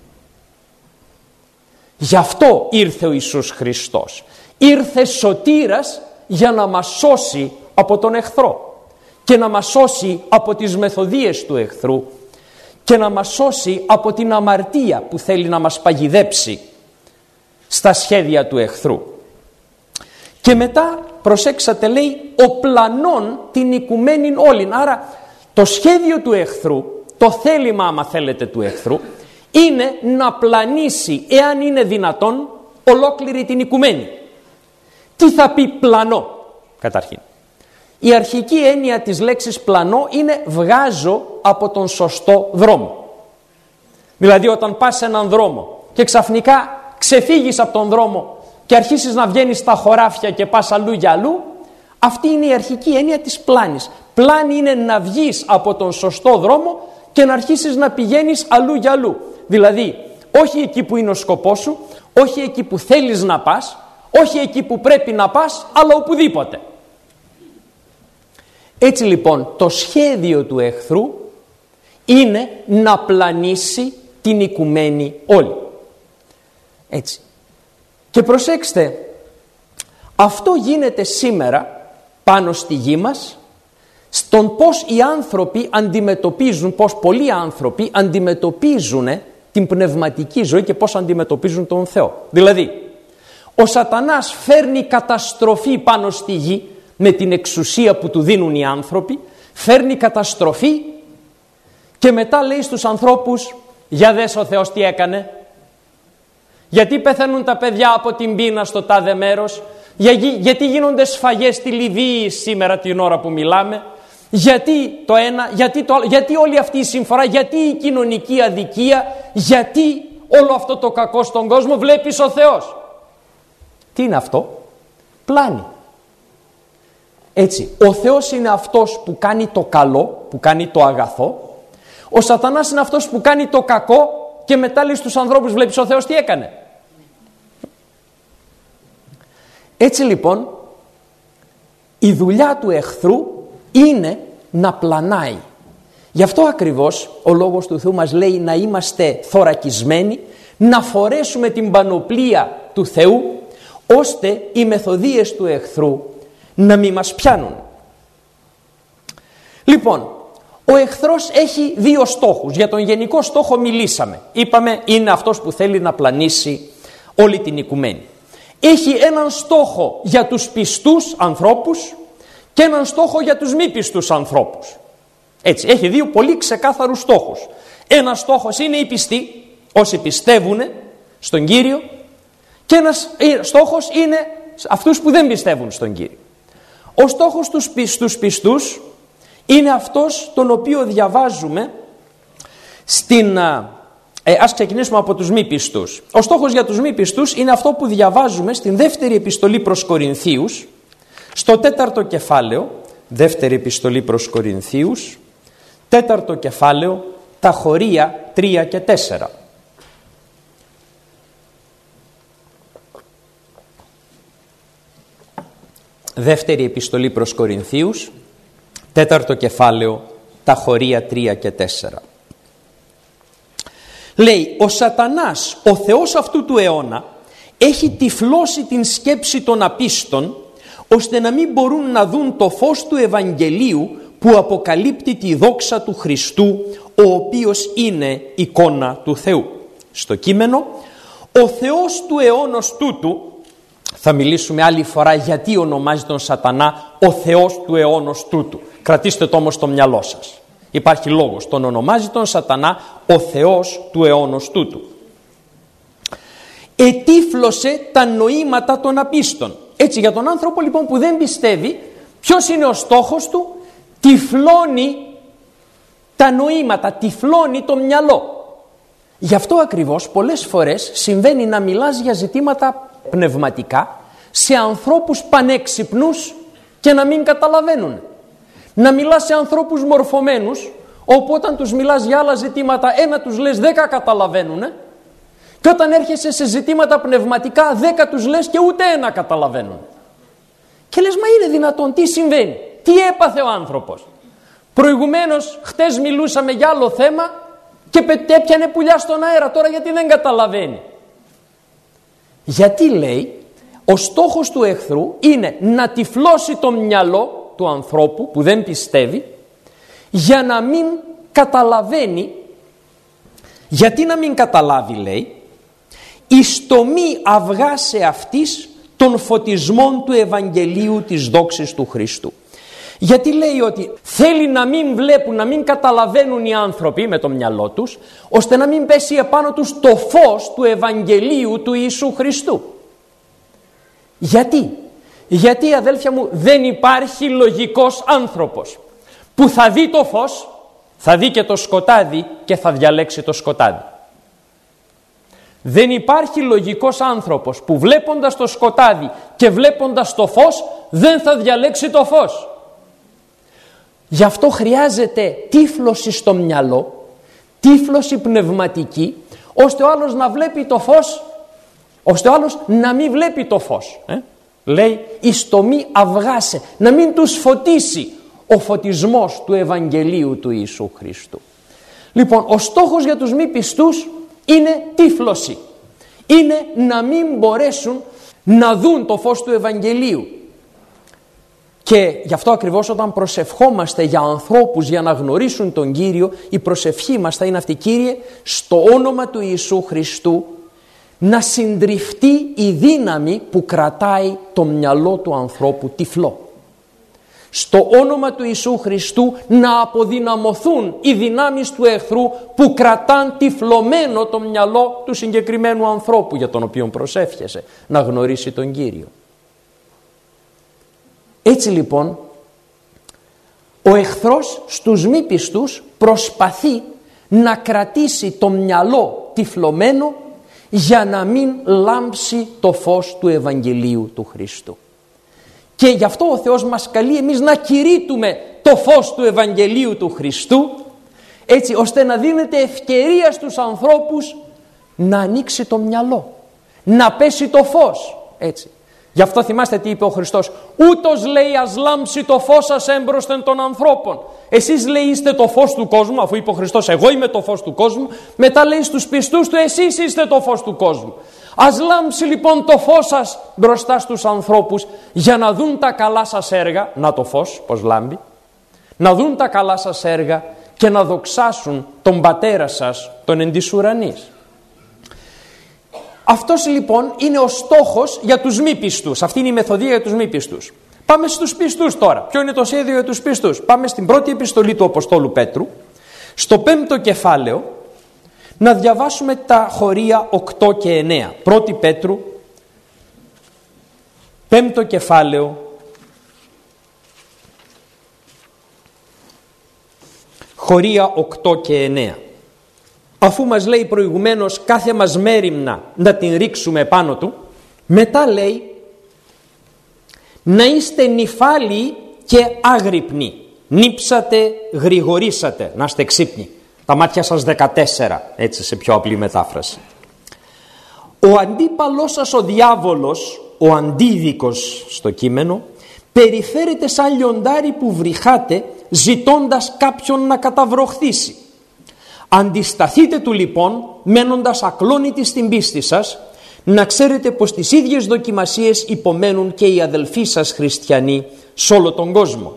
Γι' αυτό ήρθε ο Ιησούς Χριστός. Ήρθε σωτήρας για να μας σώσει από τον εχθρό και να μας σώσει από τις μεθοδείες του εχθρού και να μας σώσει από την αμαρτία που θέλει να μας παγιδέψει στα σχέδια του εχθρού. Και μετά, προσέξατε, λέει, ο πλανών την οικουμένην όλην. Άρα το σχέδιο του εχθρού, το θέλημα άμα θέλετε του εχθρού, είναι να πλανήσει, εάν είναι δυνατόν, ολόκληρη την οικουμένη. Τι θα πει πλανό καταρχήν? Η αρχική έννοια της λέξης πλανό είναι βγάζω από τον σωστό δρόμο. Δηλαδή όταν πας σε έναν δρόμο και ξαφνικά ξεφύγεις από τον δρόμο και αρχίσεις να βγαίνεις στα χωράφια και πας αλλού για αλλού, αυτή είναι η αρχική έννοια της πλάνης. Πλάνη είναι να βγεις από τον σωστό δρόμο και να αρχίσεις να πηγαίνεις αλλού για αλλού. Δηλαδή όχι εκεί που είναι ο σκοπός σου, όχι εκεί που θέλεις να πας, όχι εκεί που πρέπει να πας, αλλά οπουδήποτε. Έτσι λοιπόν το σχέδιο του εχθρού είναι να πλανήσει την οικουμένη όλη. Έτσι. Και προσέξτε, αυτό γίνεται σήμερα πάνω στη γη μας, στον πώς οι άνθρωποι αντιμετωπίζουν, πώς πολλοί άνθρωποι αντιμετωπίζουν την πνευματική ζωή και πώς αντιμετωπίζουν τον Θεό. Δηλαδή, ο Σατανάς φέρνει καταστροφή πάνω στη γη με την εξουσία που του δίνουν οι άνθρωποι, φέρνει καταστροφή και μετά λέει στους ανθρώπους, για δες ο Θεός τι έκανε. Γιατί πεθαίνουν τα παιδιά από την πείνα στο τάδε μέρος, Για, γιατί γίνονται σφαγές στη Λιβύη σήμερα την ώρα που μιλάμε? Γιατί το ένα, γιατί, το άλλο, γιατί όλη αυτή η συμφορά, γιατί η κοινωνική αδικία, γιατί όλο αυτό το κακό στον κόσμο? Βλέπεις ο Θεός. Τι είναι αυτό? Πλάνη. Έτσι, ο Θεός είναι αυτός που κάνει το καλό, που κάνει το αγαθό. Ο Σατανάς είναι αυτός που κάνει το κακό και μετά λέει στους ανθρώπους, βλέπεις ο Θεός τι έκανε? Έτσι λοιπόν, η δουλειά του εχθρού είναι να πλανάει. Γι' αυτό ακριβώς ο Λόγος του Θεού μας λέει να είμαστε θωρακισμένοι, να φορέσουμε την πανοπλία του Θεού, ώστε οι μεθοδείες του εχθρού να μην μας πιάνουν. Λοιπόν, ο εχθρός έχει δύο στόχους. Για τον γενικό στόχο μιλήσαμε. Είπαμε είναι αυτός που θέλει να πλανήσει όλη την οικουμένη. Έχει έναν στόχο για τους πιστούς ανθρώπους και έναν στόχο για τους μη πιστούς ανθρώπους. Έτσι, έχει δύο πολύ ξεκάθαρους στόχους. Ένας στόχος είναι οι πιστοί, όσοι πιστεύουν στον Κύριο, και ένας στόχος είναι αυτούς που δεν πιστεύουν στον Κύριο. Ο στόχος τους πιστούς πιστούς είναι αυτός τον οποίο διαβάζουμε στην... Ε, ας ξεκινήσουμε από τους μη πιστούς. Ο στόχος για τους μη πιστούς είναι αυτό που διαβάζουμε στην δεύτερη επιστολή προς Κορινθίους, στο τέταρτο κεφάλαιο, δεύτερη επιστολή προς Κορινθίους, τέταρτο κεφάλαιο, τα χωρία τρία και τέσσερα. Δεύτερη επιστολή προς Κορινθίους, τέταρτο κεφάλαιο, τα χωρία τρία και τέσσερα. Λέει, ο Σατανάς, ο θεός αυτού του αιώνα, έχει τυφλώσει την σκέψη των απίστων, ώστε να μην μπορούν να δουν το φως του Ευαγγελίου που αποκαλύπτει τη δόξα του Χριστού, ο οποίος είναι εικόνα του Θεού. Στο κείμενο, ο Θεός του αιώνος τούτου, θα μιλήσουμε άλλη φορά γιατί ονομάζει τον Σατανά ο Θεός του αιώνος τούτου. Κρατήστε το όμως στο μυαλό σας. Υπάρχει λόγος. Τον ονομάζει τον Σατανά ο Θεός του αιώνος τούτου. Ετύφλωσε τα νοήματα των απίστων. Έτσι, για τον άνθρωπο λοιπόν που δεν πιστεύει, ποιος είναι ο στόχος του? Τυφλώνει τα νοήματα, τυφλώνει το μυαλό. Γι' αυτό ακριβώς πολλές φορές συμβαίνει να μιλάς για ζητήματα πνευματικά σε ανθρώπους πανέξυπνους και να μην καταλαβαίνουν. Να μιλάς σε ανθρώπους μορφωμένους, όπου όταν τους μιλάς για άλλα ζητήματα ένα τους λες δέκα καταλαβαίνουν, και όταν έρχεσαι σε ζητήματα πνευματικά δέκα τους λες και ούτε ένα καταλαβαίνουν. Και λες, μα είναι δυνατόν, τι συμβαίνει, τι έπαθε ο άνθρωπος? Προηγουμένως χτες μιλούσαμε για άλλο θέμα και έπιανε πουλιά στον αέρα, τώρα γιατί δεν καταλαβαίνει? Γιατί, λέει, ο στόχος του εχθρού είναι να τυφλώσει το μυαλό του ανθρώπου που δεν πιστεύει, για να μην καταλαβαίνει. Γιατί να μην καταλάβει, λέει? Εις το μη αυγά σε αυτής των φωτισμών του Ευαγγελίου της δόξης του Χριστού. Γιατί λέει ότι θέλει να μην βλέπουν, να μην καταλαβαίνουν οι άνθρωποι με το μυαλό τους, ώστε να μην πέσει επάνω τους το φως του Ευαγγελίου του Ιησού Χριστού. Γιατί? Γιατί, αδέλφια μου, δεν υπάρχει λογικός άνθρωπος που θα δει το φως, θα δει και το σκοτάδι και θα διαλέξει το σκοτάδι. Δεν υπάρχει λογικός άνθρωπος που βλέποντας το σκοτάδι και βλέποντας το φως δεν θα διαλέξει το φως. Γι' αυτό χρειάζεται τύφλωση στο μυαλό, τύφλωση πνευματική, ώστε ο άλλος να βλέπει το φως, ώστε ο άλλος να μην βλέπει το φως. Ε? Λέει, εις το μη αυγάσε, να μην τους φωτίσει ο φωτισμός του Ευαγγελίου του Ιησού Χριστού. Λοιπόν, ο στόχος για τους μη πιστούς είναι τύφλωση. Είναι να μην μπορέσουν να δουν το φως του Ευαγγελίου. Και γι' αυτό ακριβώς όταν προσευχόμαστε για ανθρώπους για να γνωρίσουν τον Κύριο, η προσευχή μας θα είναι αυτή: Κύριε, στο όνομα του Ιησού Χριστού να συντριφτεί η δύναμη που κρατάει το μυαλό του ανθρώπου τυφλό. Στο όνομα του Ιησού Χριστού να αποδυναμωθούν οι δυνάμεις του εχθρού που κρατάν τυφλωμένο το μυαλό του συγκεκριμένου ανθρώπου για τον οποίο προσεύχεσαι να γνωρίσει τον Κύριο. Έτσι λοιπόν, ο εχθρός στους μη πιστούς προσπαθεί να κρατήσει το μυαλό τυφλωμένο για να μην λάμψει το φως του Ευαγγελίου του Χριστού. Και γι' αυτό ο Θεός μας καλεί εμείς να κηρύττουμε το φως του Ευαγγελίου του Χριστού, έτσι ώστε να δίνεται ευκαιρία στους ανθρώπους να ανοίξει το μυαλό, να πέσει το φως, έτσι. Γι' αυτό θυμάστε τι είπε ο Χριστός. Ούτως λέει ας λάμψει το φως σας έμπροσθεν των ανθρώπων. Εσείς λέει είστε το φως του κόσμου, αφού είπε ο Χριστός εγώ είμαι το φως του κόσμου. Μετά λέει στους πιστούς του εσείς είστε το φως του κόσμου. Ας λάμψει λοιπόν το φως σας μπροστά στους ανθρώπους για να δουν τα καλά σας έργα. Να το φως πως λάμπει. Να δουν τα καλά σας έργα και να δοξάσουν τον Πατέρα σας τον εν της ουρανής. Αυτός λοιπόν είναι ο στόχος για τους μη πιστούς. Αυτή είναι η μεθοδία για τους μη πιστούς. Πάμε στους πιστούς τώρα. Ποιο είναι το σχέδιο για τους πιστούς? Πάμε στην πρώτη επιστολή του Αποστόλου Πέτρου, στο πέμπτο κεφάλαιο, να διαβάσουμε τα χωρία οκτώ και εννέα. Πρώτη Πέτρου, πέμπτο κεφάλαιο, χωρία οκτώ και εννέα. Αφού μας λέει προηγουμένως κάθε μας μέριμνα να την ρίξουμε πάνω του, μετά λέει να είστε νηφάλιοι και άγρυπνοι, νύψατε, γρηγορήσατε, να είστε ξύπνοι. Τα μάτια σας δεκατέσσερα, έτσι σε πιο απλή μετάφραση. Ο αντίπαλός σας ο διάβολος, ο αντίδικος στο κείμενο, περιφέρεται σαν λιοντάρι που βρυχάτε ζητώντας κάποιον να καταβροχθήσει. Αντισταθείτε του λοιπόν μένοντας ακλόνητοι στην πίστη σας, να ξέρετε πως τις ίδιες δοκιμασίες υπομένουν και οι αδελφοί σας χριστιανοί σε όλο τον κόσμο.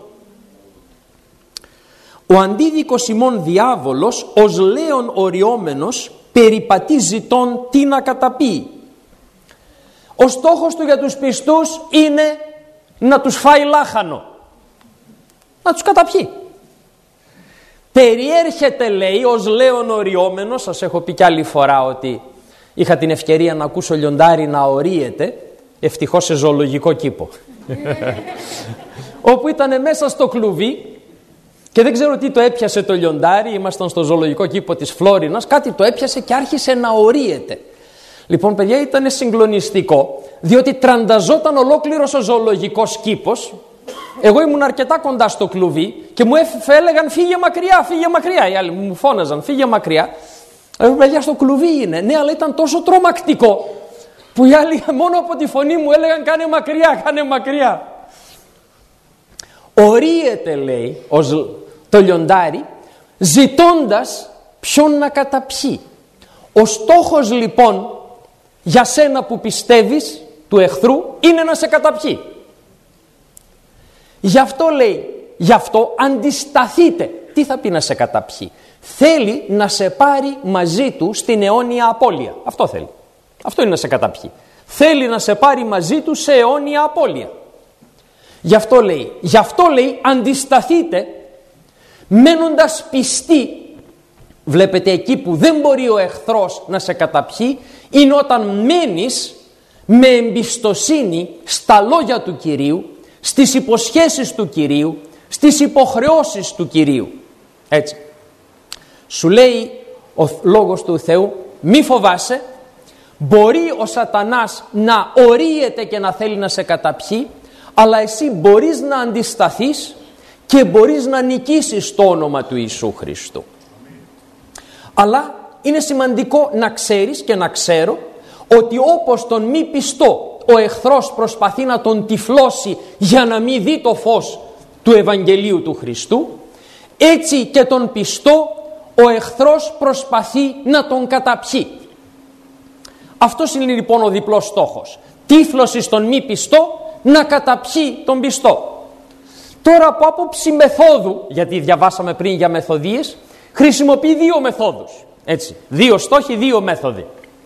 Ο αντίδικος ημών διάβολος ως λέον οριόμενος περιπατεί ζητών τι να καταπεί. Ο στόχος του για τους πιστούς είναι να τους φάει λάχανο, να τους καταπιεί. Περιέρχεται λέει ως λέον οριόμενος, σας έχω πει κι άλλη φορά ότι είχα την ευκαιρία να ακούσω λιοντάρι να ορίεται, ευτυχώς σε ζωολογικό κήπο, όπου ήταν μέσα στο κλουβί και δεν ξέρω τι το έπιασε το λιοντάρι, ήμασταν στο ζωολογικό κήπο της Φλόρινας, κάτι το έπιασε και άρχισε να ορίεται. Λοιπόν παιδιά ήταν συγκλονιστικό, διότι τρανταζόταν ολόκληρος ο ζωολογικός κήπος. Εγώ ήμουν αρκετά κοντά στο κλουβί και μου έλεγαν φύγε μακριά, φύγε μακριά. Οι άλλοι μου φώναζαν φύγε μακριά. Εγώ παιδιά στο κλουβί είναι. Ναι, αλλά ήταν τόσο τρομακτικό που οι άλλοι μόνο από τη φωνή μου έλεγαν κάνε μακριά, κάνε μακριά. Ορίεται λέει ως το λιοντάρι ζητώντας ποιον να καταπιεί. Ο στόχος λοιπόν για σένα που πιστεύεις του εχθρού είναι να σε καταπιεί. Γι' αυτό λέει, γι' αυτό αντισταθείτε. Τι θα πει να σε καταπιεί? Θέλει να σε πάρει μαζί του στην αιώνια απώλεια. Αυτό θέλει. Αυτό είναι να σε καταπιεί. Θέλει να σε πάρει μαζί του σε αιώνια απώλεια. Γι' αυτό λέει, γι' αυτό λέει αντισταθείτε μένοντας πιστοί. Βλέπετε εκεί που δεν μπορεί ο εχθρός να σε καταπιεί είναι όταν μένεις με εμπιστοσύνη στα λόγια του Κυρίου, στις υποσχέσεις του Κυρίου, στις υποχρεώσεις του Κυρίου. Έτσι. Σου λέει ο λόγος του Θεού, μη φοβάσαι, μπορεί ο σατανάς να ορίεται και να θέλει να σε καταπιεί, αλλά εσύ μπορείς να αντισταθείς και μπορείς να νικήσεις το όνομα του Ιησού Χριστού. Αλλά είναι σημαντικό να ξέρεις και να ξέρω ότι όπως τον μη πιστό ο εχθρός προσπαθεί να τον τυφλώσει για να μην δει το φως του Ευαγγελίου του Χριστού, έτσι και τον πιστό ο εχθρός προσπαθεί να τον καταπιεί. Αυτός είναι λοιπόν ο διπλός στόχος. Τύφλωση στον μη πιστό να καταπιεί τον πιστό. Τώρα από άποψη μεθόδου, γιατί διαβάσαμε πριν για μεθοδίες, χρησιμοποιεί δύο μεθόδους. Έτσι, δύο στόχοι, δύο μέθοδοι.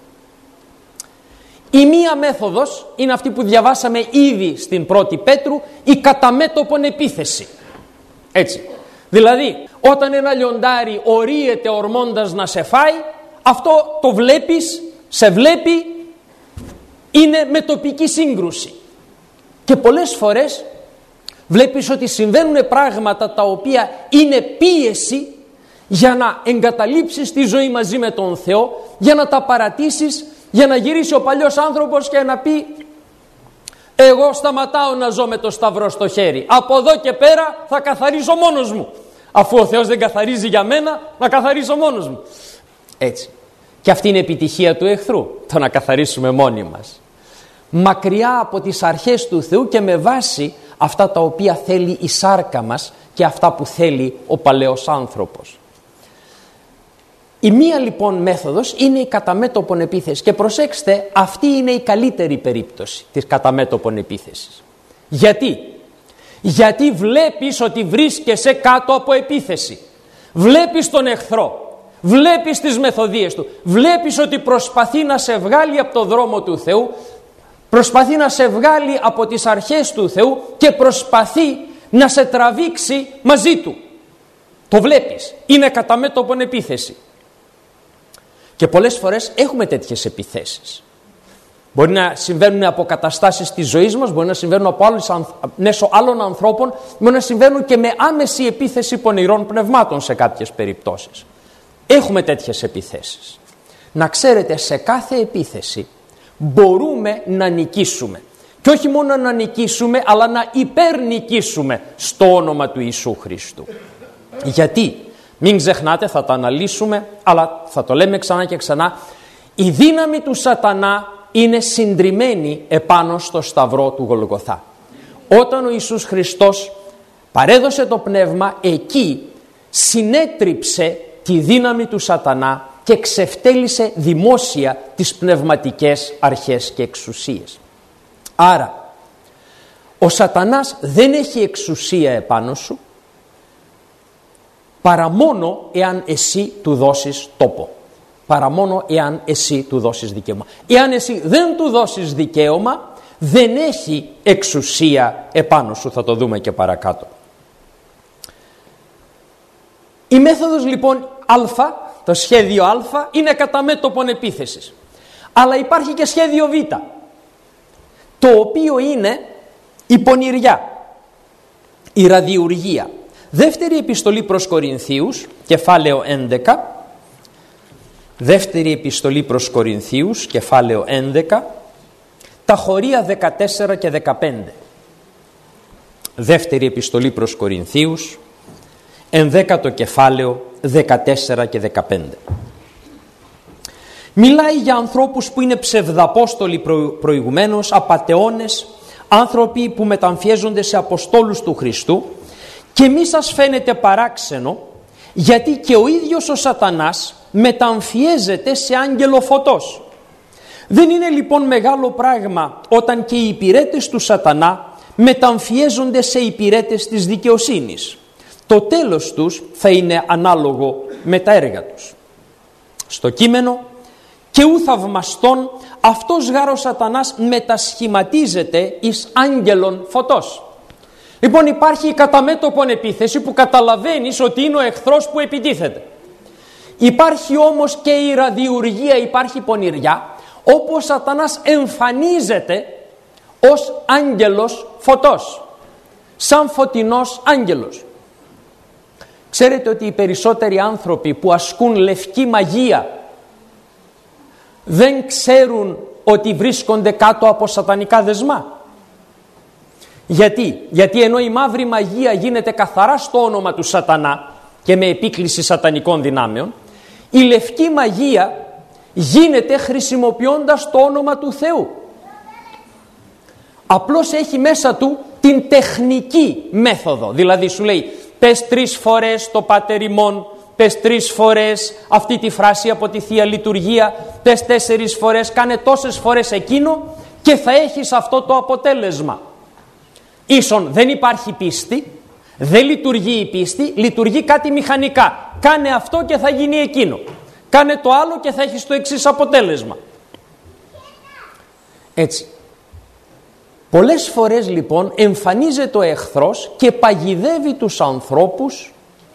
Η μία μέθοδος είναι αυτή που διαβάσαμε ήδη στην πρώτη Πέτρου, η καταμέτωπον επίθεση. Έτσι, δηλαδή όταν ένα λιοντάρι ορίεται ορμώντας να σε φάει, αυτό το βλέπεις, σε βλέπει, είναι με τοπική σύγκρουση. Και πολλές φορές Βλέπεις ότι συμβαίνουν πράγματα τα οποία είναι πίεση για να εγκαταλείψεις τη ζωή μαζί με τον Θεό, για να τα παρατήσεις, για να γυρίσει ο παλιός άνθρωπος και να πει εγώ σταματάω να ζω με το σταυρό στο χέρι. Από εδώ και πέρα θα καθαρίσω μόνος μου. Αφού ο Θεός δεν καθαρίζει για μένα, να καθαρίσω μόνος μου. Έτσι. Και αυτή είναι η επιτυχία του εχθρού, το να καθαρίσουμε μόνοι μας. Μακριά από τις αρχές του Θεού και με βάση αυτά τα οποία θέλει η σάρκα μας και αυτά που θέλει ο παλαιός άνθρωπος. Η μία λοιπόν μέθοδος είναι η καταμέτωπον επίθεση και προσέξτε, αυτή είναι η καλύτερη περίπτωση της καταμέτωπον επίθεσης. Γιατί? Γιατί βλέπεις ότι βρίσκεσαι κάτω από επίθεση. Βλέπεις τον εχθρό, βλέπεις τις μεθοδίες του, βλέπεις ότι προσπαθεί να σε βγάλει από το δρόμο του Θεού, προσπαθεί να σε βγάλει από τις αρχές του Θεού και προσπαθεί να σε τραβήξει μαζί του. Το βλέπεις, είναι κατά μέτωπον επίθεση. Και πολλές φορές έχουμε τέτοιες επιθέσεις. Μπορεί να συμβαίνουν από καταστάσεις της ζωής μας, μπορεί να συμβαίνουν από άλλους, μέσω άλλων ανθρώπων, μπορεί να συμβαίνουν και με άμεση επίθεση πονηρών πνευμάτων σε κάποιες περιπτώσεις. Έχουμε τέτοιες επιθέσεις. Να ξέρετε, σε κάθε επίθεση μπορούμε να νικήσουμε. Και όχι μόνο να νικήσουμε, αλλά να υπερνικήσουμε στο όνομα του Ιησού Χριστού. Γιατί? Μην ξεχνάτε, θα τα αναλύσουμε, αλλά θα το λέμε ξανά και ξανά. Η δύναμη του σατανά είναι συντριμμένη επάνω στο σταυρό του Γολγοθά. Όταν ο Ιησούς Χριστός παρέδωσε το πνεύμα, εκεί συνέτριψε τη δύναμη του σατανά και ξεφτέλισε δημόσια τις πνευματικές αρχές και εξουσίες. Άρα, ο σατανάς δεν έχει εξουσία επάνω σου, παρά μόνο εάν εσύ του δώσεις τόπο. Παρά μόνο εάν εσύ του δώσεις δικαίωμα. Εάν εσύ δεν του δώσεις δικαίωμα, δεν έχει εξουσία επάνω σου. Θα το δούμε και παρακάτω. Η μέθοδος λοιπόν Α, το σχέδιο Α, είναι κατά μέτωπον επίθεσης. Αλλά υπάρχει και σχέδιο Β, το οποίο είναι η πονηριά, η ραδιουργία. Δεύτερη επιστολή προς Κορινθίους, κεφάλαιο έντεκα. Δεύτερη επιστολή προς Κορινθίους, κεφάλαιο έντεκα, τα χωρία δεκατέσσερα και δεκαπέντε. Δεύτερη επιστολή προς Κορινθίους, ενδέκατο κεφάλαιο, δεκατέσσερα και δεκαπέντε. Μιλάει για ανθρώπους που είναι ψευδαπόστολοι προ, προηγουμένως, απατεώνες, άνθρωποι που μεταμφιέζονται σε αποστόλους του Χριστού, και μη σας φαίνεται παράξενο, γιατί και ο ίδιος ο σατανάς μεταμφιέζεται σε άγγελο φωτός. Δεν είναι λοιπόν μεγάλο πράγμα όταν και οι υπηρέτες του σατανά μεταμφιέζονται σε υπηρέτες της δικαιοσύνης. Το τέλος τους θα είναι ανάλογο με τα έργα τους. Στο κείμενο, και ου θαυμαστών αυτός γάρ ο σατανάς μετασχηματίζεται εις άγγελον φωτός. Λοιπόν, υπάρχει η καταμέτωπον επίθεση που καταλαβαίνεις ότι είναι ο εχθρός που επιτίθεται. Υπάρχει όμως και η ραδιουργία, υπάρχει πονηριά, όπου ο σατανάς εμφανίζεται ως άγγελος φωτός, σαν φωτεινός άγγελος. Ξέρετε ότι οι περισσότεροι άνθρωποι που ασκούν λευκή μαγεία δεν ξέρουν ότι βρίσκονται κάτω από σατανικά δεσμά. Γιατί? Γιατί ενώ η μαύρη μαγεία γίνεται καθαρά στο όνομα του σατανά και με επίκληση σατανικών δυνάμεων, η λευκή μαγεία γίνεται χρησιμοποιώντας το όνομα του Θεού. Απλώς έχει μέσα του την τεχνική μέθοδο. Δηλαδή σου λέει, πες τρεις φορές το Πάτερ ημών, πες τρεις φορές αυτή τη φράση από τη Θεία Λειτουργία, πες τέσσερις φορές, κάνε τόσες φορές εκείνο και θα έχεις αυτό το αποτέλεσμα. Ίσον δεν υπάρχει πίστη, δεν λειτουργεί η πίστη, λειτουργεί κάτι μηχανικά. Κάνε αυτό και θα γίνει εκείνο. Κάνε το άλλο και θα έχεις το εξής αποτέλεσμα. Έτσι. Πολλές φορές λοιπόν εμφανίζεται ο εχθρός και παγιδεύει τους ανθρώπους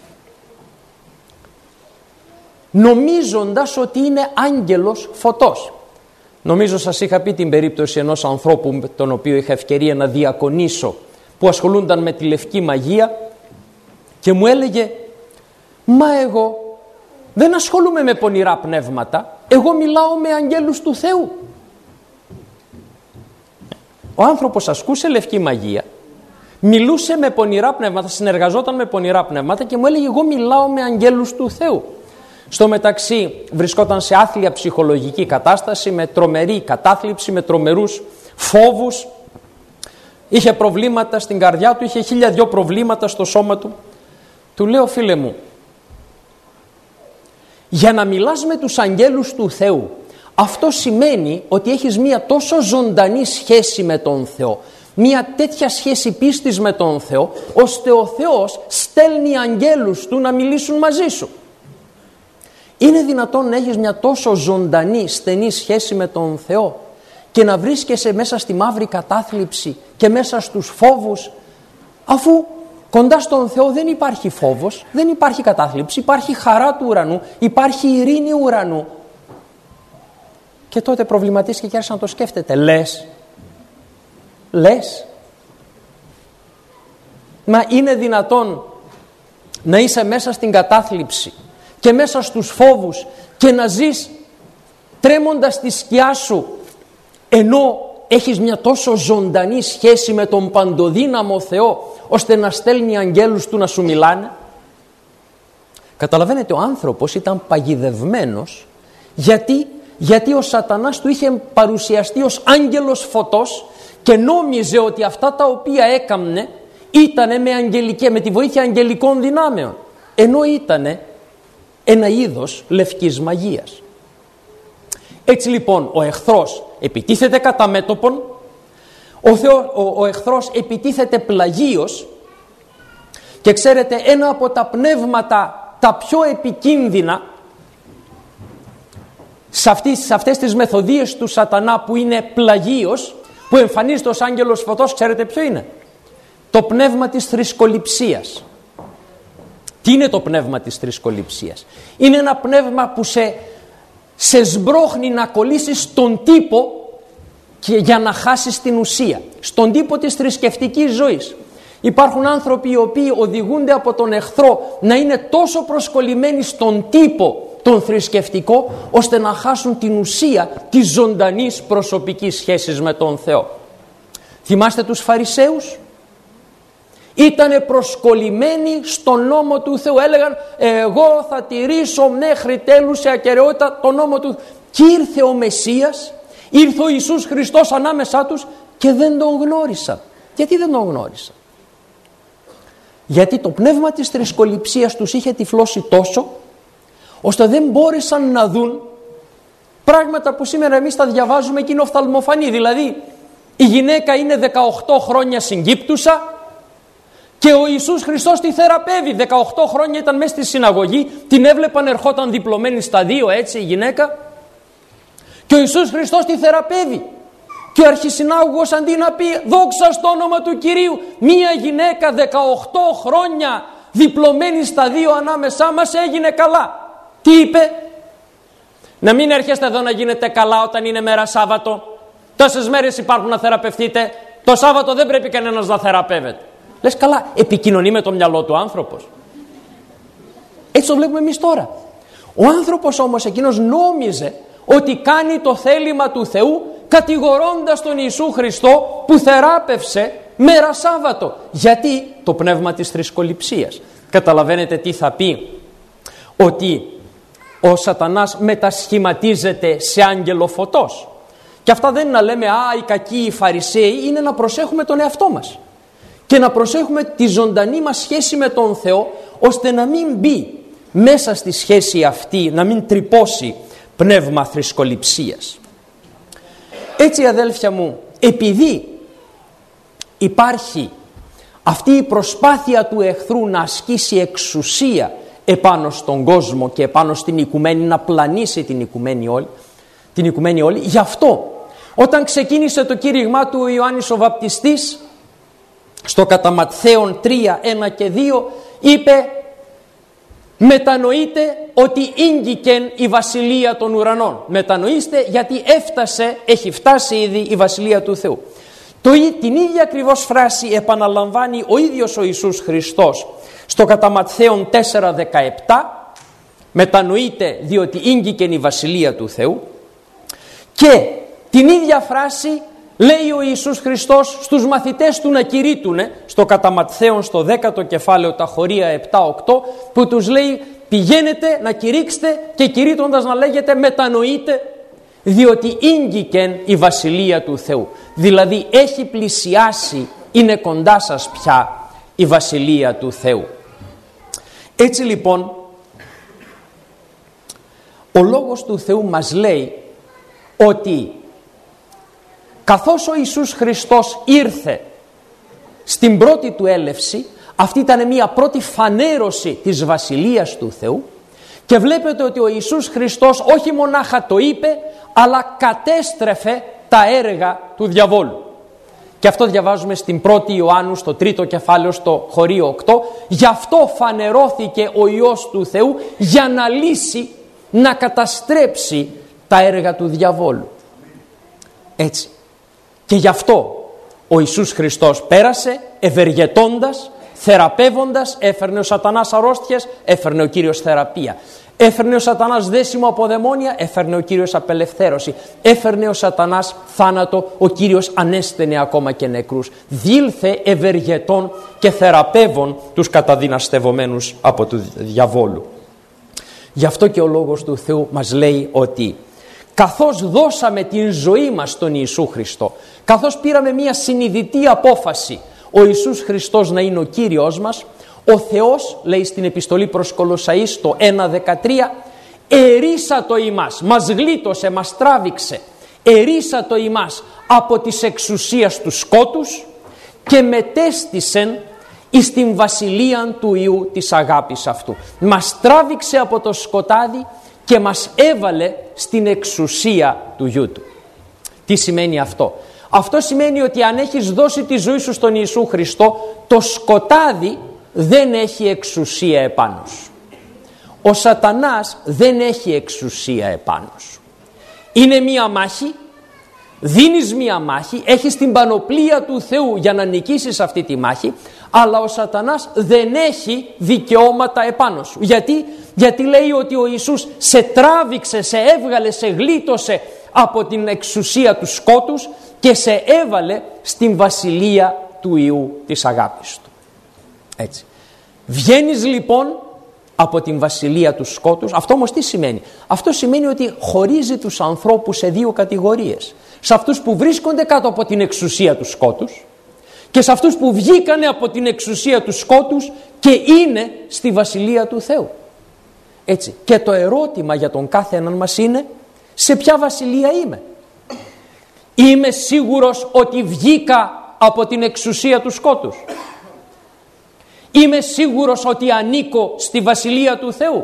νομίζοντας ότι είναι άγγελος φωτός. Νομίζω σας είχα πει την περίπτωση ενός ανθρώπου τον οποίο είχα ευκαιρία να διακονήσω που ασχολούνταν με τη λευκή μαγεία και μου έλεγε «Μα εγώ δεν ασχολούμαι με πονηρά πνεύματα, εγώ μιλάω με αγγέλους του Θεού». Ο άνθρωπος ασκούσε λευκή μαγεία, μιλούσε με πονηρά πνεύματα, συνεργαζόταν με πονηρά πνεύματα και μου έλεγε «Εγώ μιλάω με αγγέλους του Θεού». Στο μεταξύ βρισκόταν σε άθλια ψυχολογική κατάσταση, με τρομερή κατάθλιψη, με τρομερούς φόβους. Είχε προβλήματα στην καρδιά του, είχε χίλια δυο προβλήματα στο σώμα του. Του λέω «Φίλε μου, για να μιλάς με τους αγγέλους του Θεού, αυτό σημαίνει ότι έχεις μία τόσο ζωντανή σχέση με τον Θεό, μία τέτοια σχέση πίστης με τον Θεό, ώστε ο Θεός στέλνει αγγέλους του να μιλήσουν μαζί σου». Είναι δυνατόν να έχεις μια τόσο ζωντανή, στενή σχέση με τον Θεό και να βρίσκεσαι μέσα στη μαύρη κατάθλιψη και μέσα στους φόβους, αφού κοντά στον Θεό δεν υπάρχει φόβος, δεν υπάρχει κατάθλιψη, υπάρχει χαρά του ουρανού, υπάρχει ειρήνη ουρανού. Και τότε προβληματίστηκε και άρχισε να το σκέφτεται. Λες, λες, μα είναι δυνατόν να είσαι μέσα στην κατάθλιψη και μέσα στους φόβους και να ζεις τρέμοντας τη σκιά σου, ενώ έχεις μια τόσο ζωντανή σχέση με τον παντοδύναμο Θεό, ώστε να στέλνει αγγέλους του να σου μιλάνε? Καταλαβαίνετε, ο άνθρωπος ήταν παγιδευμένος. Γιατί, γιατί ο σατανάς του είχε παρουσιαστεί ως άγγελος φωτός και νόμιζε ότι αυτά τα οποία έκαμνε ήτανε με, αγγελική, με τη βοήθεια αγγελικών δυνάμεων, ενώ ήτανε ένα είδος λευκής μαγείας. Έτσι λοιπόν ο εχθρός επιτίθεται κατά μέτωπον, ο, Θεό, ο, ο εχθρός επιτίθεται πλαγίως, και ξέρετε, ένα από τα πνεύματα τα πιο επικίνδυνα σε, αυτή, σε αυτές τις μεθοδίες του σατανά που είναι πλαγίως, που εμφανίζεται ως άγγελος φωτός, ξέρετε ποιο είναι? Το πνεύμα της θρησκοληψίας. Τι είναι το πνεύμα της θρησκοληψίας? Είναι ένα πνεύμα που σε, σε σμπρώχνει να κολλήσεις στον τύπο και για να χάσεις την ουσία, στον τύπο της θρησκευτικής ζωής. Υπάρχουν άνθρωποι οι οποίοι οδηγούνται από τον εχθρό να είναι τόσο προσκολλημένοι στον τύπο τον θρησκευτικό, ώστε να χάσουν την ουσία της ζωντανής προσωπικής σχέσης με τον Θεό. Θυμάστε τους Φαρισαίους? Ήτανε προσκολλημένοι στον νόμο του Θεού. Έλεγαν εγώ θα τηρήσω μέχρι τέλους σε ακεραιότητα τον νόμο του. Και ήρθε ο Μεσσίας, ήρθε ο Ιησούς Χριστός ανάμεσά τους και δεν τον γνώρισαν. Γιατί δεν τον γνώρισαν? Γιατί το πνεύμα της θρησκοληψίας τους είχε τυφλώσει τόσο, ώστε δεν μπόρεσαν να δουν πράγματα που σήμερα εμείς τα διαβάζουμε και είναι οφθαλμοφανή. Δηλαδή η γυναίκα είναι δεκαοκτώ χρόνια συγκύπτουσα και ο Ιησούς Χριστός τη θεραπεύει. δεκαοκτώ χρόνια ήταν μέσα στη συναγωγή, την έβλεπαν, ερχόταν διπλωμένη στα δύο, έτσι, η γυναίκα, και ο Ιησούς Χριστός τη θεραπεύει. Και ο αρχισυνάγωγος αντί να πει δόξα στο όνομα του Κυρίου, μία γυναίκα δεκαοκτώ χρόνια διπλωμένη στα δύο ανάμεσά μας έγινε καλά. Τι είπε? Να μην έρχεστε εδώ να γίνετε καλά όταν είναι μέρα Σάββατο. Τόσες μέρες υπάρχουν να θεραπευτείτε. Το Σάββατο δεν πρέπει κανένας να θεραπεύεται. Λες καλά, επικοινωνεί με το μυαλό του άνθρωπος? Έτσι το βλέπουμε εμείς τώρα. Ο άνθρωπος όμως εκείνος νόμιζε ότι κάνει το θέλημα του Θεού, κατηγορώντας τον Ιησού Χριστό που θεράπευσε μέρα Σάββατο. Γιατί? Το πνεύμα της θρησκοληψίας. Καταλαβαίνετε τι θα πει? Ότι ο σατανάς μετασχηματίζεται σε άγγελο φωτός. Και αυτά δεν είναι να λέμε α, οι κακοί οι Φαρισαίοι, είναι να προσέχουμε τον εαυτό μας και να προσέχουμε τη ζωντανή μας σχέση με τον Θεό, ώστε να μην μπει μέσα στη σχέση αυτή, να μην τρυπώσει πνεύμα θρησκοληψίας. Έτσι, αδέλφια μου, επειδή υπάρχει αυτή η προσπάθεια του εχθρού να ασκήσει εξουσία επάνω στον κόσμο και επάνω στην οικουμένη, να πλανήσει την οικουμένη όλη, την οικουμένη όλη, γι' αυτό όταν ξεκίνησε το κήρυγμά του ο Ιωάννης ο Βαπτιστής, στο κατά Ματθαίον τρία, ένα και δύο, είπε μετανοείτε ότι ήγγικεν η βασιλεία των ουρανών. Μετανοήστε γιατί έφτασε, έχει φτάσει ήδη η βασιλεία του Θεού. Το, την ίδια ακριβώς φράση επαναλαμβάνει ο ίδιος ο Ιησούς Χριστός στο κατά Ματθαίον τέσσερα δεκαεπτά, μετανοείται διότι ήγγικεν η Βασιλεία του Θεού, και την ίδια φράση λέει ο Ιησούς Χριστός στους μαθητές του να κηρύττουνε στο κατά Ματθαίον στο δέκατο κεφάλαιο τα χωρία επτά οκτώ, που τους λέει πηγαίνετε να κηρύξετε και κηρύττοντας να λέγετε μετανοείτε διότι ήγγικεν η Βασιλεία του Θεού. Δηλαδή έχει πλησιάσει, είναι κοντά σας πια η Βασιλεία του Θεού. Έτσι λοιπόν ο Λόγος του Θεού μας λέει ότι καθώς ο Ιησούς Χριστός ήρθε στην πρώτη του έλευση, αυτή ήταν μια πρώτη φανέρωση της Βασιλείας του Θεού, και βλέπετε ότι ο Ιησούς Χριστός όχι μονάχα το είπε, αλλά κατέστρεφε τα έργα του διαβόλου. Και αυτό διαβάζουμε στην πρώτη Ιωάννου στο τρίτο κεφάλαιο στο χωρίο οκτώ. Γι' αυτό φανερώθηκε ο Υιός του Θεού, για να λύσει, να καταστρέψει τα έργα του διαβόλου. Έτσι. Και γι' αυτό ο Ιησούς Χριστός πέρασε ευεργετώντας, θεραπεύοντας, έφερνε ο σατανάς αρρώστιες, έφερνε ο Κύριος θεραπεία. Έφερνε ο σατανάς δέσιμο από δαιμόνια, έφερνε ο Κύριος απελευθέρωση. Έφερνε ο σατανάς θάνατο, ο Κύριος ανέστενε ακόμα και νεκρούς. Δήλθε ευεργετών και θεραπεύων τους καταδυναστευομένους από του διαβόλου. Γι' αυτό και ο Λόγος του Θεού μας λέει ότι καθώς δώσαμε την ζωή μας στον Ιησού Χριστό, καθώς πήραμε μια συνειδητή απόφαση ο Ιησούς Χριστός να είναι ο Κύριος μας, ο Θεός, λέει στην επιστολή προς Κολοσσαείς το ένα δεκατρία, ερίσατο ημάς, μας γλίτωσε, μας τράβηξε, ερίσατο ημάς από της εξουσίας του σκότους και μετέστησεν εις την βασιλείαν του Υιού της αγάπης αυτού. Μας τράβηξε από το σκοτάδι και μας έβαλε στην εξουσία του Υιού του. Τι σημαίνει αυτό? Αυτό σημαίνει ότι αν έχεις δώσει τη ζωή σου στον Ιησού Χριστό, το σκοτάδι δεν έχει εξουσία επάνω σου. Ο σατανάς δεν έχει εξουσία επάνω σου. Είναι μία μάχη, δίνεις μία μάχη, έχεις την πανοπλία του Θεού για να νικήσεις αυτή τη μάχη, αλλά ο σατανάς δεν έχει δικαιώματα επάνω σου. Γιατί? Γιατί λέει ότι ο Ιησούς σε τράβηξε, σε έβγαλε, σε γλίτωσε από την εξουσία του σκότους και σε έβαλε στην βασιλεία του Υιού της αγάπης του. Έτσι. Βγαίνεις λοιπόν από την βασιλεία του σκότους. Αυτό όμως τι σημαίνει? Αυτό σημαίνει ότι χωρίζει τους ανθρώπους σε δύο κατηγορίες. Σε αυτούς που βρίσκονται κάτω από την εξουσία του σκότους και σε αυτούς που βγήκανε από την εξουσία του σκότους και είναι στη βασιλεία του Θεού. Έτσι. Και το ερώτημα για τον κάθε έναν μας είναι, σε ποια βασιλεία είμαι? Είμαι σίγουρος ότι βγήκα από την εξουσία του σκότους? Είμαι σίγουρος ότι ανήκω στη βασιλεία του Θεού?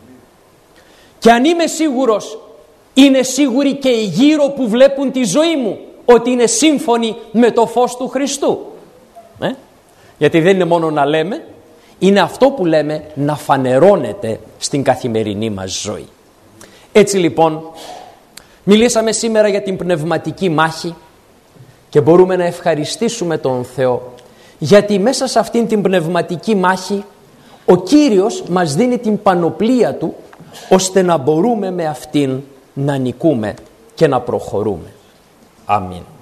Και αν είμαι σίγουρος, είναι σίγουροι και οι γύρω που βλέπουν τη ζωή μου ότι είναι σύμφωνοι με το φως του Χριστού? Ε? Γιατί δεν είναι μόνο να λέμε, είναι αυτό που λέμε να φανερώνεται στην καθημερινή μας ζωή. Έτσι λοιπόν, μιλήσαμε σήμερα για την πνευματική μάχη και μπορούμε να ευχαριστήσουμε τον Θεό, γιατί μέσα σε αυτήν την πνευματική μάχη ο Κύριος μας δίνει την πανοπλία Του, ώστε να μπορούμε με αυτήν να νικούμε και να προχωρούμε. Αμήν.